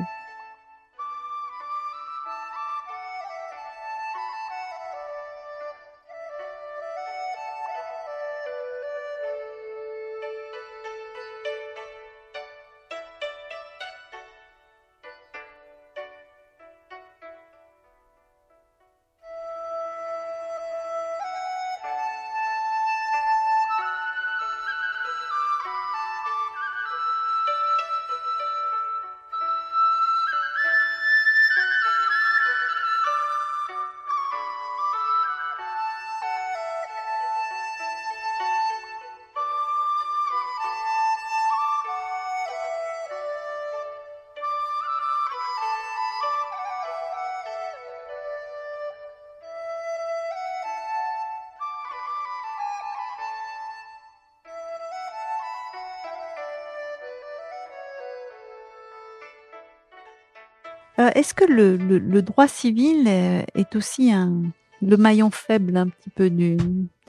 Euh, est-ce que le, le, le droit civil est, est aussi un, le maillon faible un petit peu du,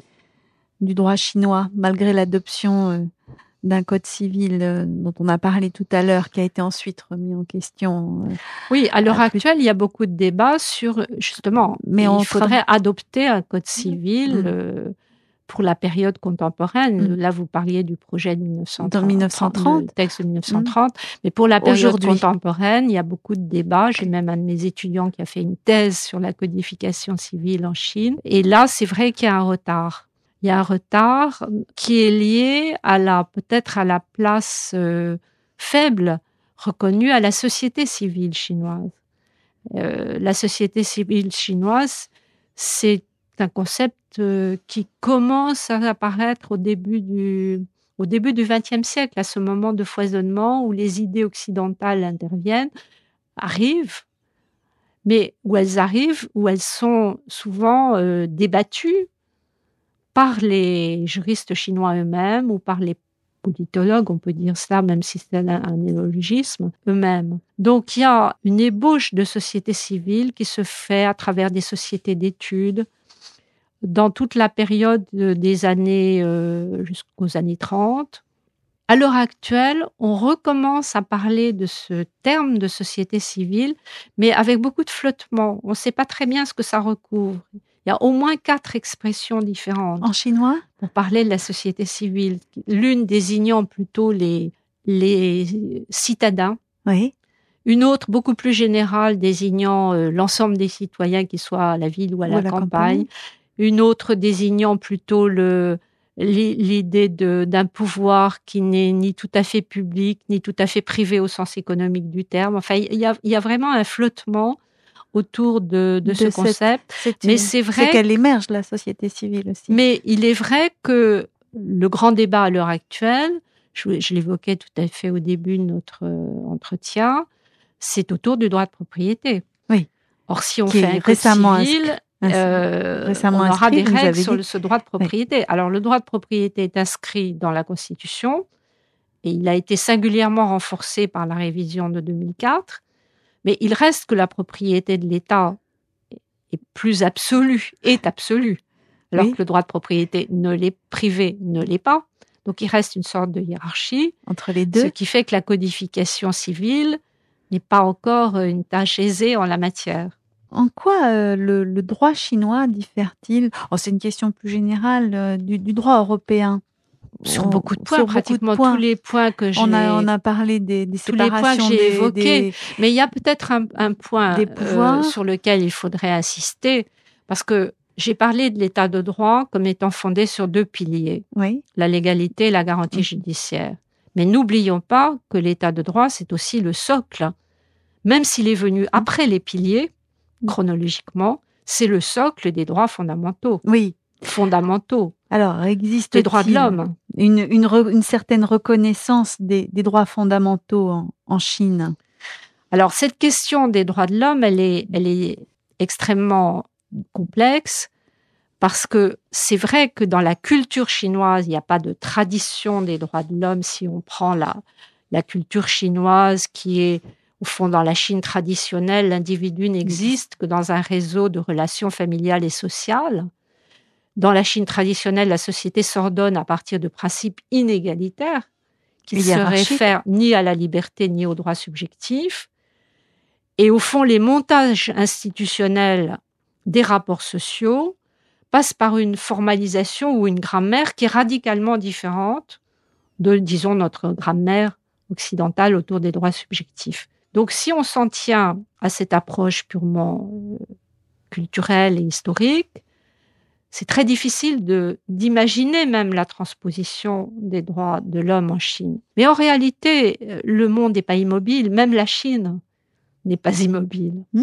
du droit chinois, malgré l'adoption euh, d'un code civil euh, dont on a parlé tout à l'heure, qui a été ensuite remis en question euh, Oui, à l'heure actuelle, il y a beaucoup de débats sur, justement, mais il faudrait tra... adopter un code civil mmh. euh, pour la période contemporaine. Mmh. Là, vous parliez du projet de mille neuf cent trente, mille neuf cent trente. Le texte de mille neuf cent trente. Mmh. Mais pour la période contemporaine, il y a beaucoup de débats. J'ai même un de mes étudiants qui a fait une thèse sur la codification civile en Chine. Et là, c'est vrai qu'il y a un retard. Il y a un retard qui est lié à la, peut-être à la place euh, faible reconnue à la société civile chinoise. Euh, la société civile chinoise, c'est un concept euh, qui commence à apparaître au début du au début du vingtième siècle, à ce moment de foisonnement où les idées occidentales interviennent, arrivent, mais où elles arrivent, où elles sont souvent euh, débattues par les juristes chinois eux-mêmes ou par les politologues, on peut dire cela, même si c'est un, un néologisme, eux-mêmes. Donc il y a une ébauche de société civile qui se fait à travers des sociétés d'études, dans toute la période des années euh, jusqu'aux années trente. À l'heure actuelle, on recommence à parler de ce terme de société civile, mais avec beaucoup de flottement. On ne sait pas très bien ce que ça recouvre. Il y a au moins quatre expressions différentes. En chinois ? Pour parler de la société civile. L'une désignant plutôt les, les citadins. Oui. Une autre, beaucoup plus générale, désignant euh, l'ensemble des citoyens, qu'ils soient à la ville ou à, ou la, à la campagne. campagne. Une autre désignant plutôt le, l'idée de, d'un pouvoir qui n'est ni tout à fait public, ni tout à fait privé au sens économique du terme. Enfin, il y a, il y a vraiment un flottement autour de, de, de ce cette, concept. C'est mais une, c'est vrai c'est qu'elle émerge, la société civile aussi. Mais il est vrai que le grand débat à l'heure actuelle, je, je l'évoquais tout à fait au début de notre entretien, c'est autour du droit de propriété. Oui. Or, si on fait un code civil, euh, récemment on aura inscrit, des règles sur le, ce droit de propriété. Oui. Alors, le droit de propriété est inscrit dans la Constitution et il a été singulièrement renforcé par la révision de deux mille quatre. Mais il reste que la propriété de l'État est plus absolu, est absolu, alors Oui. que le droit de propriété ne l'est, privé ne l'est pas. Donc il reste une sorte de hiérarchie, Entre les ce deux. qui fait que la codification civile n'est pas encore une tâche aisée en la matière. En quoi euh, le, le droit chinois diffère-t-il? Oh, c'est une question plus générale euh, du, du droit européen. Sur On- beaucoup de points, sur beaucoup de pratiquement points. tous les points que j'ai, On a, on a parlé des, des tous les points que séparations j'ai des, évoqués. des- Mais il y a peut-être un, un point Des pouvoirs. euh, sur lequel il faudrait insister, parce que j'ai parlé de l'état de droit comme étant fondé sur deux piliers, Oui, la légalité et la garantie Mm. judiciaire. Mais n'oublions pas que l'état de droit, c'est aussi le socle. Même s'il est venu après les piliers, chronologiquement, c'est le socle des droits fondamentaux. oui. Fondamentaux, Alors, existe des droits de l'homme. une, une, re- une certaine reconnaissance des, des droits fondamentaux en, en Chine? Alors, cette question des droits de l'homme, elle est, elle est extrêmement complexe parce que c'est vrai que dans la culture chinoise, il n'y a pas de tradition des droits de l'homme si on prend la, la culture chinoise qui est, au fond, dans la Chine traditionnelle, l'individu n'existe que dans un réseau de relations familiales et sociales. Dans la Chine traditionnelle, la société s'ordonne à partir de principes inégalitaires qui ne se Hiérarchiques. réfèrent ni à la liberté ni aux droits subjectifs. Et au fond, les montages institutionnels des rapports sociaux passent par une formalisation ou une grammaire qui est radicalement différente de, disons, notre grammaire occidentale autour des droits subjectifs. Donc, si on s'en tient à cette approche purement euh, culturelle et historique, c'est très difficile de, d'imaginer même la transposition des droits de l'homme en Chine. Mais en réalité, le monde n'est pas immobile, même la Chine n'est pas immobile. Mmh.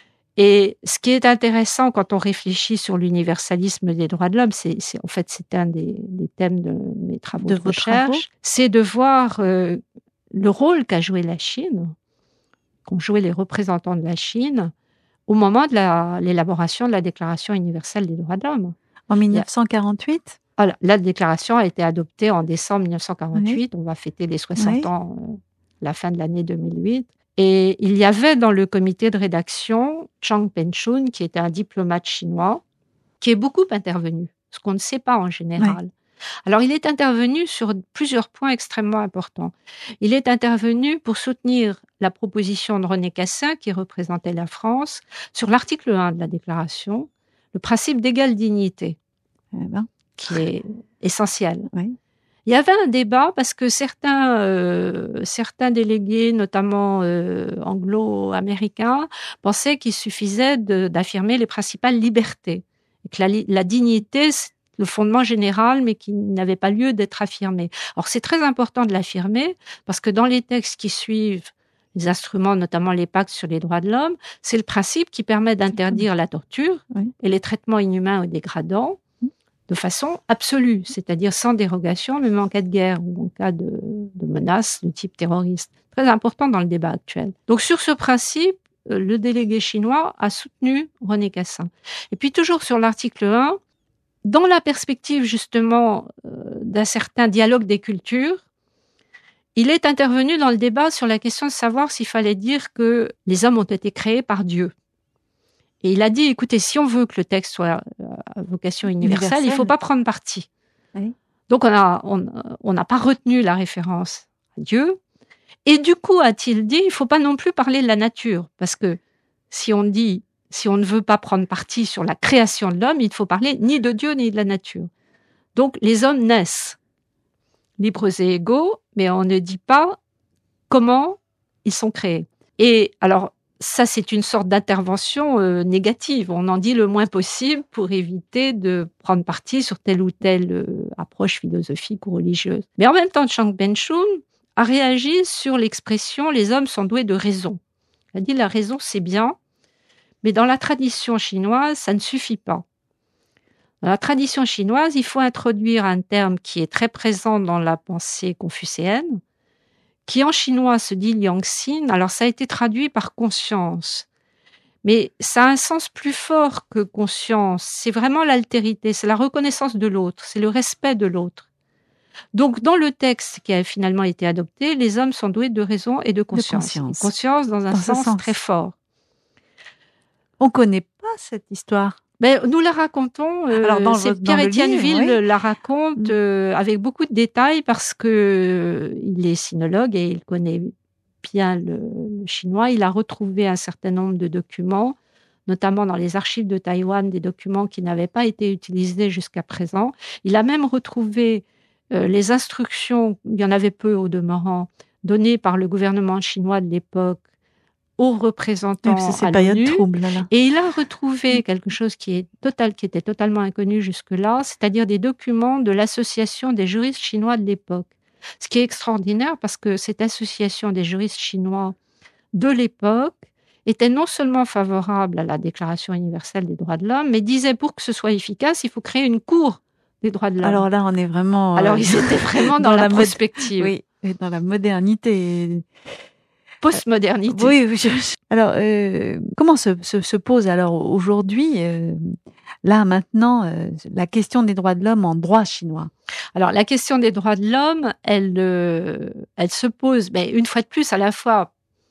Et ce qui est intéressant quand on réfléchit sur l'universalisme des droits de l'homme, c'est, c'est en fait c'est un des, des thèmes de mes travaux De de, vos recherche, travaux. c'est de voir euh, le rôle qu'a joué la Chine, qu'ont joué les représentants de la Chine au moment de la, l'élaboration de la Déclaration universelle des droits de l'homme. En mille neuf cent quarante-huit? Voilà, la déclaration a été adoptée en décembre mille neuf cent quarante-huit. Oui. On va fêter les soixante Oui. ans, euh, la fin de l'année deux mille huit. Et il y avait dans le comité de rédaction Chang Pengchun, qui était un diplomate chinois, qui est beaucoup intervenu, ce qu'on ne sait pas en général. Oui. Alors, il est intervenu sur plusieurs points extrêmement importants. Il est intervenu pour soutenir la proposition de René Cassin, qui représentait la France, sur l'article un de la déclaration, le principe d'égale dignité, Eh ben. qui est essentiel. Oui. Il y avait un débat parce que certains, euh, certains délégués, notamment euh, anglo-américains, pensaient qu'il suffisait de, d'affirmer les principales libertés, et que la, la dignité, c'est le fondement général, mais qui n'avait pas lieu d'être affirmé. Or, c'est très important de l'affirmer parce que dans les textes qui suivent, les instruments, notamment les pactes sur les droits de l'homme, c'est le principe qui permet d'interdire la torture oui. et les traitements inhumains ou dégradants de façon absolue, c'est-à-dire sans dérogation, même en cas de guerre ou en cas de, de menace de type terroriste. Très important dans le débat actuel. Donc, sur ce principe, le délégué chinois a soutenu René Cassin. Et puis, toujours sur l'article un, dans la perspective justement euh, d'un certain dialogue des cultures, il est intervenu dans le débat sur la question de savoir s'il fallait dire que les hommes ont été créés par Dieu. Et il a dit, écoutez, si on veut que le texte soit à vocation universelle, Universel. Il ne faut pas prendre parti. Oui. Donc, on n'a on, on n'a pas retenu la référence à Dieu. Et du coup, a-t-il dit, il ne faut pas non plus parler de la nature. Parce que si on dit, si on ne veut pas prendre parti sur la création de l'homme, il ne faut parler ni de Dieu ni de la nature. Donc, les hommes naissent libres et égaux, mais on ne dit pas comment ils sont créés. Et alors, ça, c'est une sorte d'intervention euh, négative. On en dit le moins possible pour éviter de prendre parti sur telle ou telle euh, approche philosophique ou religieuse. Mais en même temps, Chang Pengchun a réagi sur l'expression « les hommes sont doués de raison ». Il a dit « la raison, c'est bien, mais dans la tradition chinoise, ça ne suffit pas ». Dans la tradition chinoise, il faut introduire un terme qui est très présent dans la pensée confucéenne, qui en chinois se dit liangxin. Alors ça a été traduit par conscience, mais ça a un sens plus fort que conscience. C'est vraiment l'altérité, c'est la reconnaissance de l'autre, c'est le respect de l'autre. Donc dans le texte qui a finalement été adopté, les hommes sont doués de raison et de conscience. De conscience. Et conscience dans un dans sens, sens très fort. On ne connaît pas cette histoire? Ben, nous la racontons. Euh, Alors, dans c'est le- Pierre-Étienne dans le livre, Ville oui. la raconte Mm. euh, avec beaucoup de détails parce que euh, il est sinologue et il connaît bien le, le chinois. Il a retrouvé un certain nombre de documents, notamment dans les archives de Taïwan, des documents qui n'avaient pas été utilisés jusqu'à présent. Il a même retrouvé euh, les instructions, il y en avait peu au demeurant, données par le gouvernement chinois de l'époque aux Oui, représentants parce que c'est à période l'ONU. trouble, là. Et il a retrouvé quelque chose qui, est total, qui était totalement inconnu jusque-là, c'est-à-dire des documents de l'association des juristes chinois de l'époque. Ce qui est extraordinaire parce que cette association des juristes chinois de l'époque était non seulement favorable à la Déclaration universelle des droits de l'homme, mais disait pour que ce soit efficace, il faut créer une cour des droits de l'homme. Alors là, on est vraiment... euh, Alors ils étaient vraiment dans, dans la, la mode- prospective, Oui, et dans la modernité. post-modernité. Oui, oui. je- Alors, euh, comment se, se, se pose alors aujourd'hui, euh, là maintenant, euh, la question des droits de l'homme en droit chinois? Alors, la question des droits de l'homme, elle, euh, elle se pose, mais une fois de plus, à la fois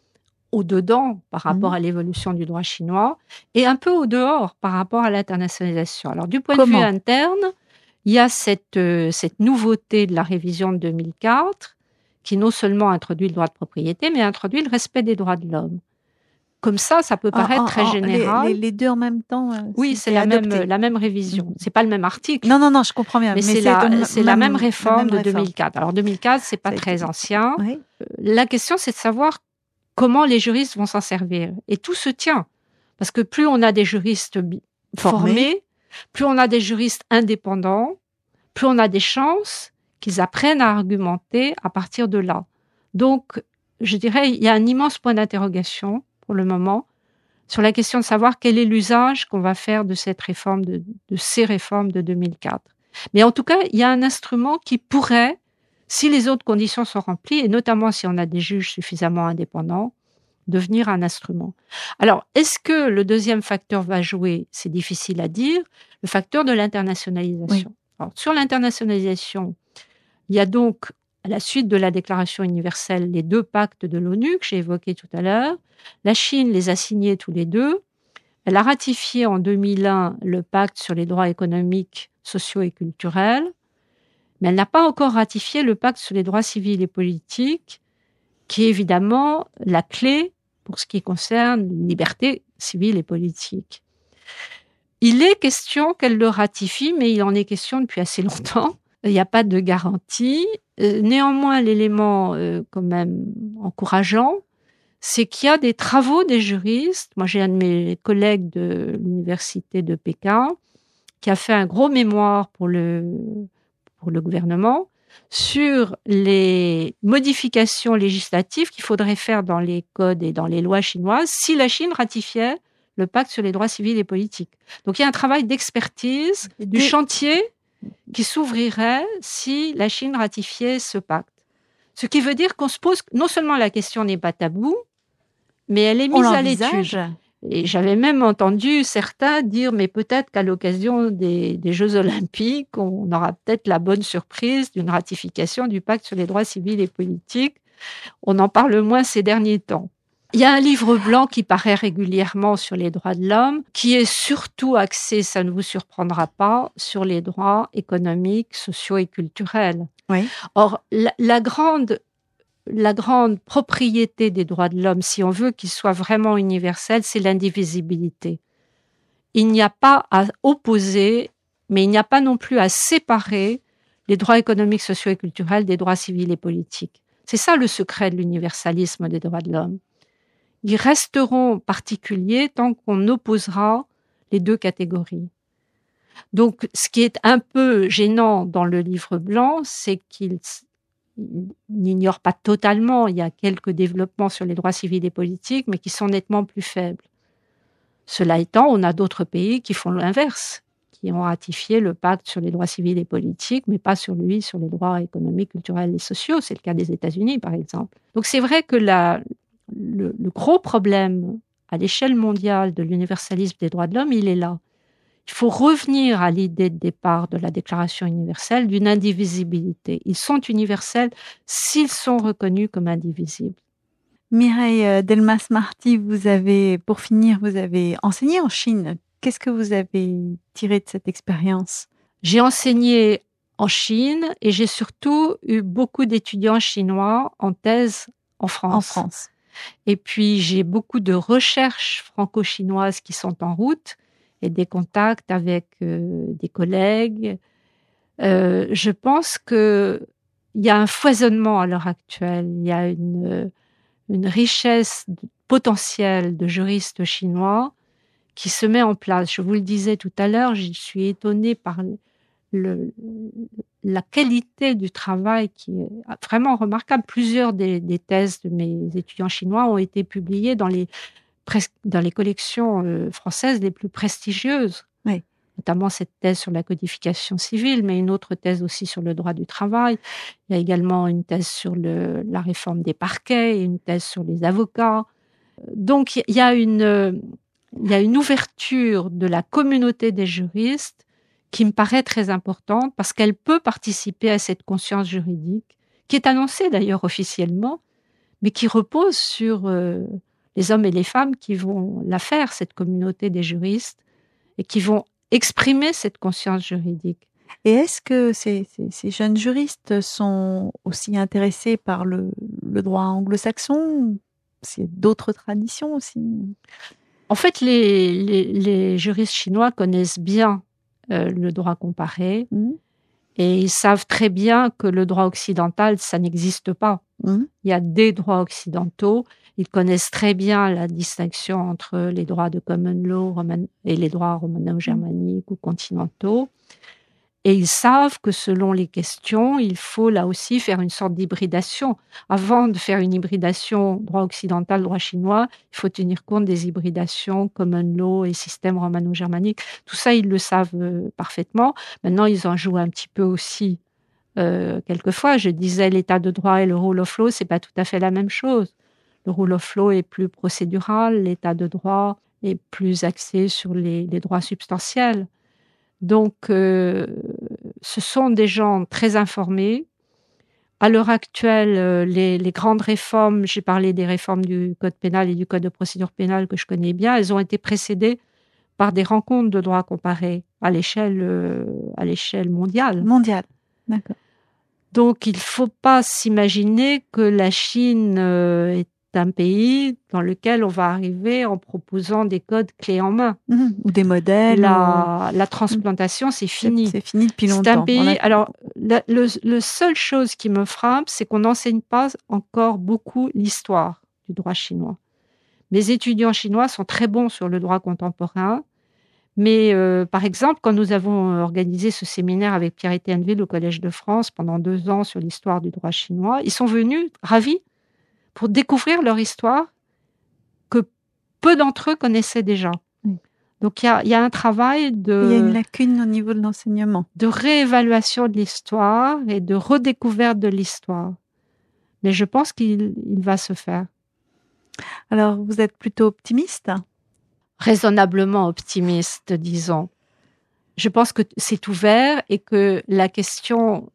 au-dedans par rapport Mhm. à l'évolution du droit chinois et un peu au-dehors par rapport à l'internationalisation. Alors, du point Comment? de vue interne, il y a cette, euh, cette nouveauté de la révision de deux mille quatre qui non seulement introduit le droit de propriété, mais introduit le respect des droits de l'homme. Comme ça, ça peut paraître En- en- très en- général. Les, les- les deux en même temps, euh, Oui, c'était c'est la même, adopté. la même révision. Mhm. C'est pas le même article. Non, non, non, je comprends bien. Mais, Mais, c'est la, le c'est la même la réforme même de réforme. deux mille quatre. Alors deux mille quatre, c'est pas Ça a très été- ancien. Oui. La question, c'est de savoir comment les juristes vont s'en servir. Et tout se tient. Parce que plus on a des juristes bi- Formés. formés, plus on a des juristes indépendants, plus on a des chances qu'ils apprennent à argumenter à partir de là. Donc, je dirais, il y a un immense point d'interrogation pour le moment sur la question de savoir quel est l'usage qu'on va faire de cette réforme, de, de ces réformes de deux mille quatre. Mais en tout cas, il y a un instrument qui pourrait, si les autres conditions sont remplies, et notamment si on a des juges suffisamment indépendants, devenir un instrument. Alors, est-ce que le deuxième facteur va jouer? C'est difficile à dire. Le facteur de l'internationalisation. Alors, sur l'internationalisation, il y a donc, à la suite de la Déclaration universelle, les deux pactes de l'ONU que j'ai évoqués tout à l'heure. La Chine les a signés tous les deux. Elle a ratifié en deux mille un le pacte sur les droits économiques, sociaux et culturels, mais elle n'a pas encore ratifié le pacte sur les droits civils et politiques, qui est évidemment la clé pour ce qui concerne les libertés civiles et politiques. Il est question qu'elle le ratifie, mais il en est question depuis assez longtemps. Il n'y a pas de garantie. Euh, néanmoins, l'élément euh, quand même encourageant, c'est qu'il y a des travaux des juristes. Moi, j'ai un de mes collègues de l'université de Pékin qui a fait un gros mémoire pour le, pour le gouvernement sur les modifications législatives qu'il faudrait faire dans les codes et dans les lois chinoises si la Chine ratifiait le pacte sur les droits civils et politiques. Donc, il y a un travail d'expertise du Des- chantier qui s'ouvrirait si la Chine ratifiait ce pacte. Ce qui veut dire qu'on se pose, non seulement la question n'est pas taboue, mais elle est On mise à l'envisage. l'étude. Et j'avais même entendu certains dire, mais peut-être qu'à l'occasion des, des Jeux Olympiques, on aura peut-être la bonne surprise d'une ratification du pacte sur les droits civils et politiques. On en parle moins ces derniers temps. Il y a un livre blanc qui paraît régulièrement sur les droits de l'homme, qui est surtout axé, ça ne vous surprendra pas, sur les droits économiques, sociaux et culturels. Oui. Or, la, la grande, la grande propriété des droits de l'homme, si on veut qu'ils soient vraiment universels, c'est l'indivisibilité. Il n'y a pas à opposer, mais il n'y a pas non plus à séparer les droits économiques, sociaux et culturels des droits civils et politiques. C'est ça le secret de l'universalisme des droits de l'homme. Ils resteront particuliers tant qu'on opposera les deux catégories. Donc, ce qui est un peu gênant dans le livre blanc, c'est qu'il n'ignore pas totalement, il y a quelques développements sur les droits civils et politiques, mais qui sont nettement plus faibles. Cela étant, on a d'autres pays qui font l'inverse, qui ont ratifié le pacte sur les droits civils et politiques, mais pas sur lui, sur les droits économiques, culturels et sociaux. C'est le cas des États-Unis, par exemple. Donc, c'est vrai que la, le, le gros problème à l'échelle mondiale de l'universalisme des droits de l'homme, il est là. Il faut revenir à l'idée de départ de la Déclaration universelle d'une indivisibilité. Ils sont universels s'ils sont reconnus comme indivisibles. Mireille Delmas-Marty, vous avez, pour finir, vous avez enseigné en Chine Qu'est-ce que vous avez tiré de cette expérience? J'ai enseigné en Chine et j'ai surtout eu beaucoup d'étudiants chinois en thèse en France. En France. Et puis, j'ai beaucoup de recherches franco-chinoises qui sont en route et des contacts avec euh, des collègues. Euh, je pense qu'il y a un foisonnement à l'heure actuelle. Il y a une, une richesse potentielle de juristes chinois qui se met en place. Je vous le disais tout à l'heure, je suis étonnée par le, la qualité du travail qui est vraiment remarquable. Plusieurs des, des thèses de mes étudiants chinois ont été publiées dans les, dans les collections euh, françaises les plus prestigieuses. Oui. Notamment cette thèse sur la codification civile, mais une autre thèse aussi sur le droit du travail. Il y a également une thèse sur le, la réforme des parquets et une thèse sur les avocats. Donc, il y a une, il y a une ouverture de la communauté des juristes qui me paraît très importante parce qu'elle peut participer à cette conscience juridique, qui est annoncée d'ailleurs officiellement, mais qui repose sur euh, les hommes et les femmes qui vont la faire, cette communauté des juristes, et qui vont exprimer cette conscience juridique. Et est-ce que ces, ces, ces jeunes juristes sont aussi intéressés par le, le droit anglo-saxon? C'est d'autres traditions aussi? En fait, les, les, les juristes chinois connaissent bien euh, le droit comparé mmh. et ils savent très bien que le droit occidental, ça n'existe pas. Mmh. Il y a des droits occidentaux. Ils connaissent très bien la distinction entre les droits de common law et les droits romano-germaniques mmh. ou continentaux. Et ils savent que selon les questions, il faut là aussi faire une sorte d'hybridation. Avant de faire une hybridation droit occidental, droit chinois, il faut tenir compte des hybridations common law et système romano-germanique. Tout ça, ils le savent euh, parfaitement. Maintenant, ils en jouent un petit peu aussi. Euh, quelquefois, je disais l'état de droit et le rule of law, c'est pas tout à fait la même chose. Le rule of law est plus procédural, l'état de droit est plus axé sur les, les droits substantiels. Donc, euh, ce sont des gens très informés. À l'heure actuelle, euh, les, les grandes réformes, j'ai parlé des réformes du Code pénal et du Code de procédure pénale que je connais bien, elles ont été précédées par des rencontres de droit comparé à l'échelle, euh, à l'échelle mondiale. Mondiale, d'accord. Donc, il ne faut pas s'imaginer que la Chine euh, est un pays dans lequel on va arriver en proposant des codes clés en main. Mmh, ou des modèles. La, ou... la transplantation, c'est fini. C'est, c'est fini depuis longtemps. C'est un pays... Alors, la le, le seule chose qui me frappe, c'est qu'on n'enseigne pas encore beaucoup l'histoire du droit chinois. Mes étudiants chinois sont très bons sur le droit contemporain, mais euh, par exemple, quand nous avons organisé ce séminaire avec Pierre Étienneville au Collège de France pendant deux ans sur l'histoire du droit chinois, ils sont venus ravis pour découvrir leur histoire que peu d'entre eux connaissaient déjà. Oui. Donc, il y, y a un travail de... Il y a une lacune au niveau de l'enseignement. De réévaluation de l'histoire et de redécouverte de l'histoire. Mais je pense qu'il il va se faire. Alors, vous êtes plutôt optimiste? Raisonnablement optimiste, disons. Je pense que c'est ouvert et que la question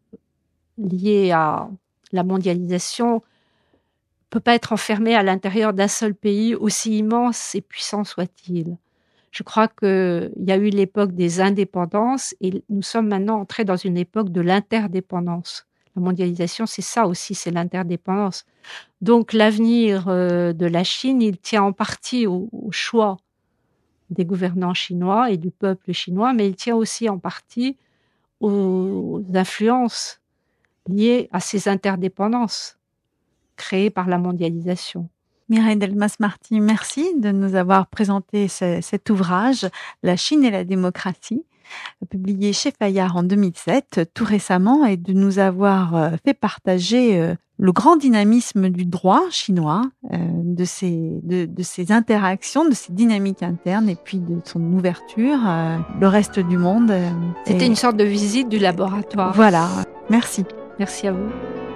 liée à la mondialisation peut pas être enfermé à l'intérieur d'un seul pays, aussi immense et puissant soit-il. Je crois qu'il y a eu l'époque des indépendances et nous sommes maintenant entrés dans une époque de l'interdépendance. La mondialisation, c'est ça aussi, c'est l'interdépendance. Donc l'avenir euh, de la Chine, il tient en partie au, au choix des gouvernants chinois et du peuple chinois, mais il tient aussi en partie aux influences liées à ces interdépendances créée par la mondialisation. Mireille Delmas-Marty, merci de nous avoir présenté ce, cet ouvrage, La Chine et la démocratie, publié chez Fayard en deux mille sept, tout récemment, et de nous avoir fait partager le grand dynamisme du droit chinois, de ses, de, de ses interactions, de ses dynamiques internes, et puis de son ouverture, le reste du monde. C'était et... une sorte de visite du laboratoire. Voilà, merci. Merci à vous.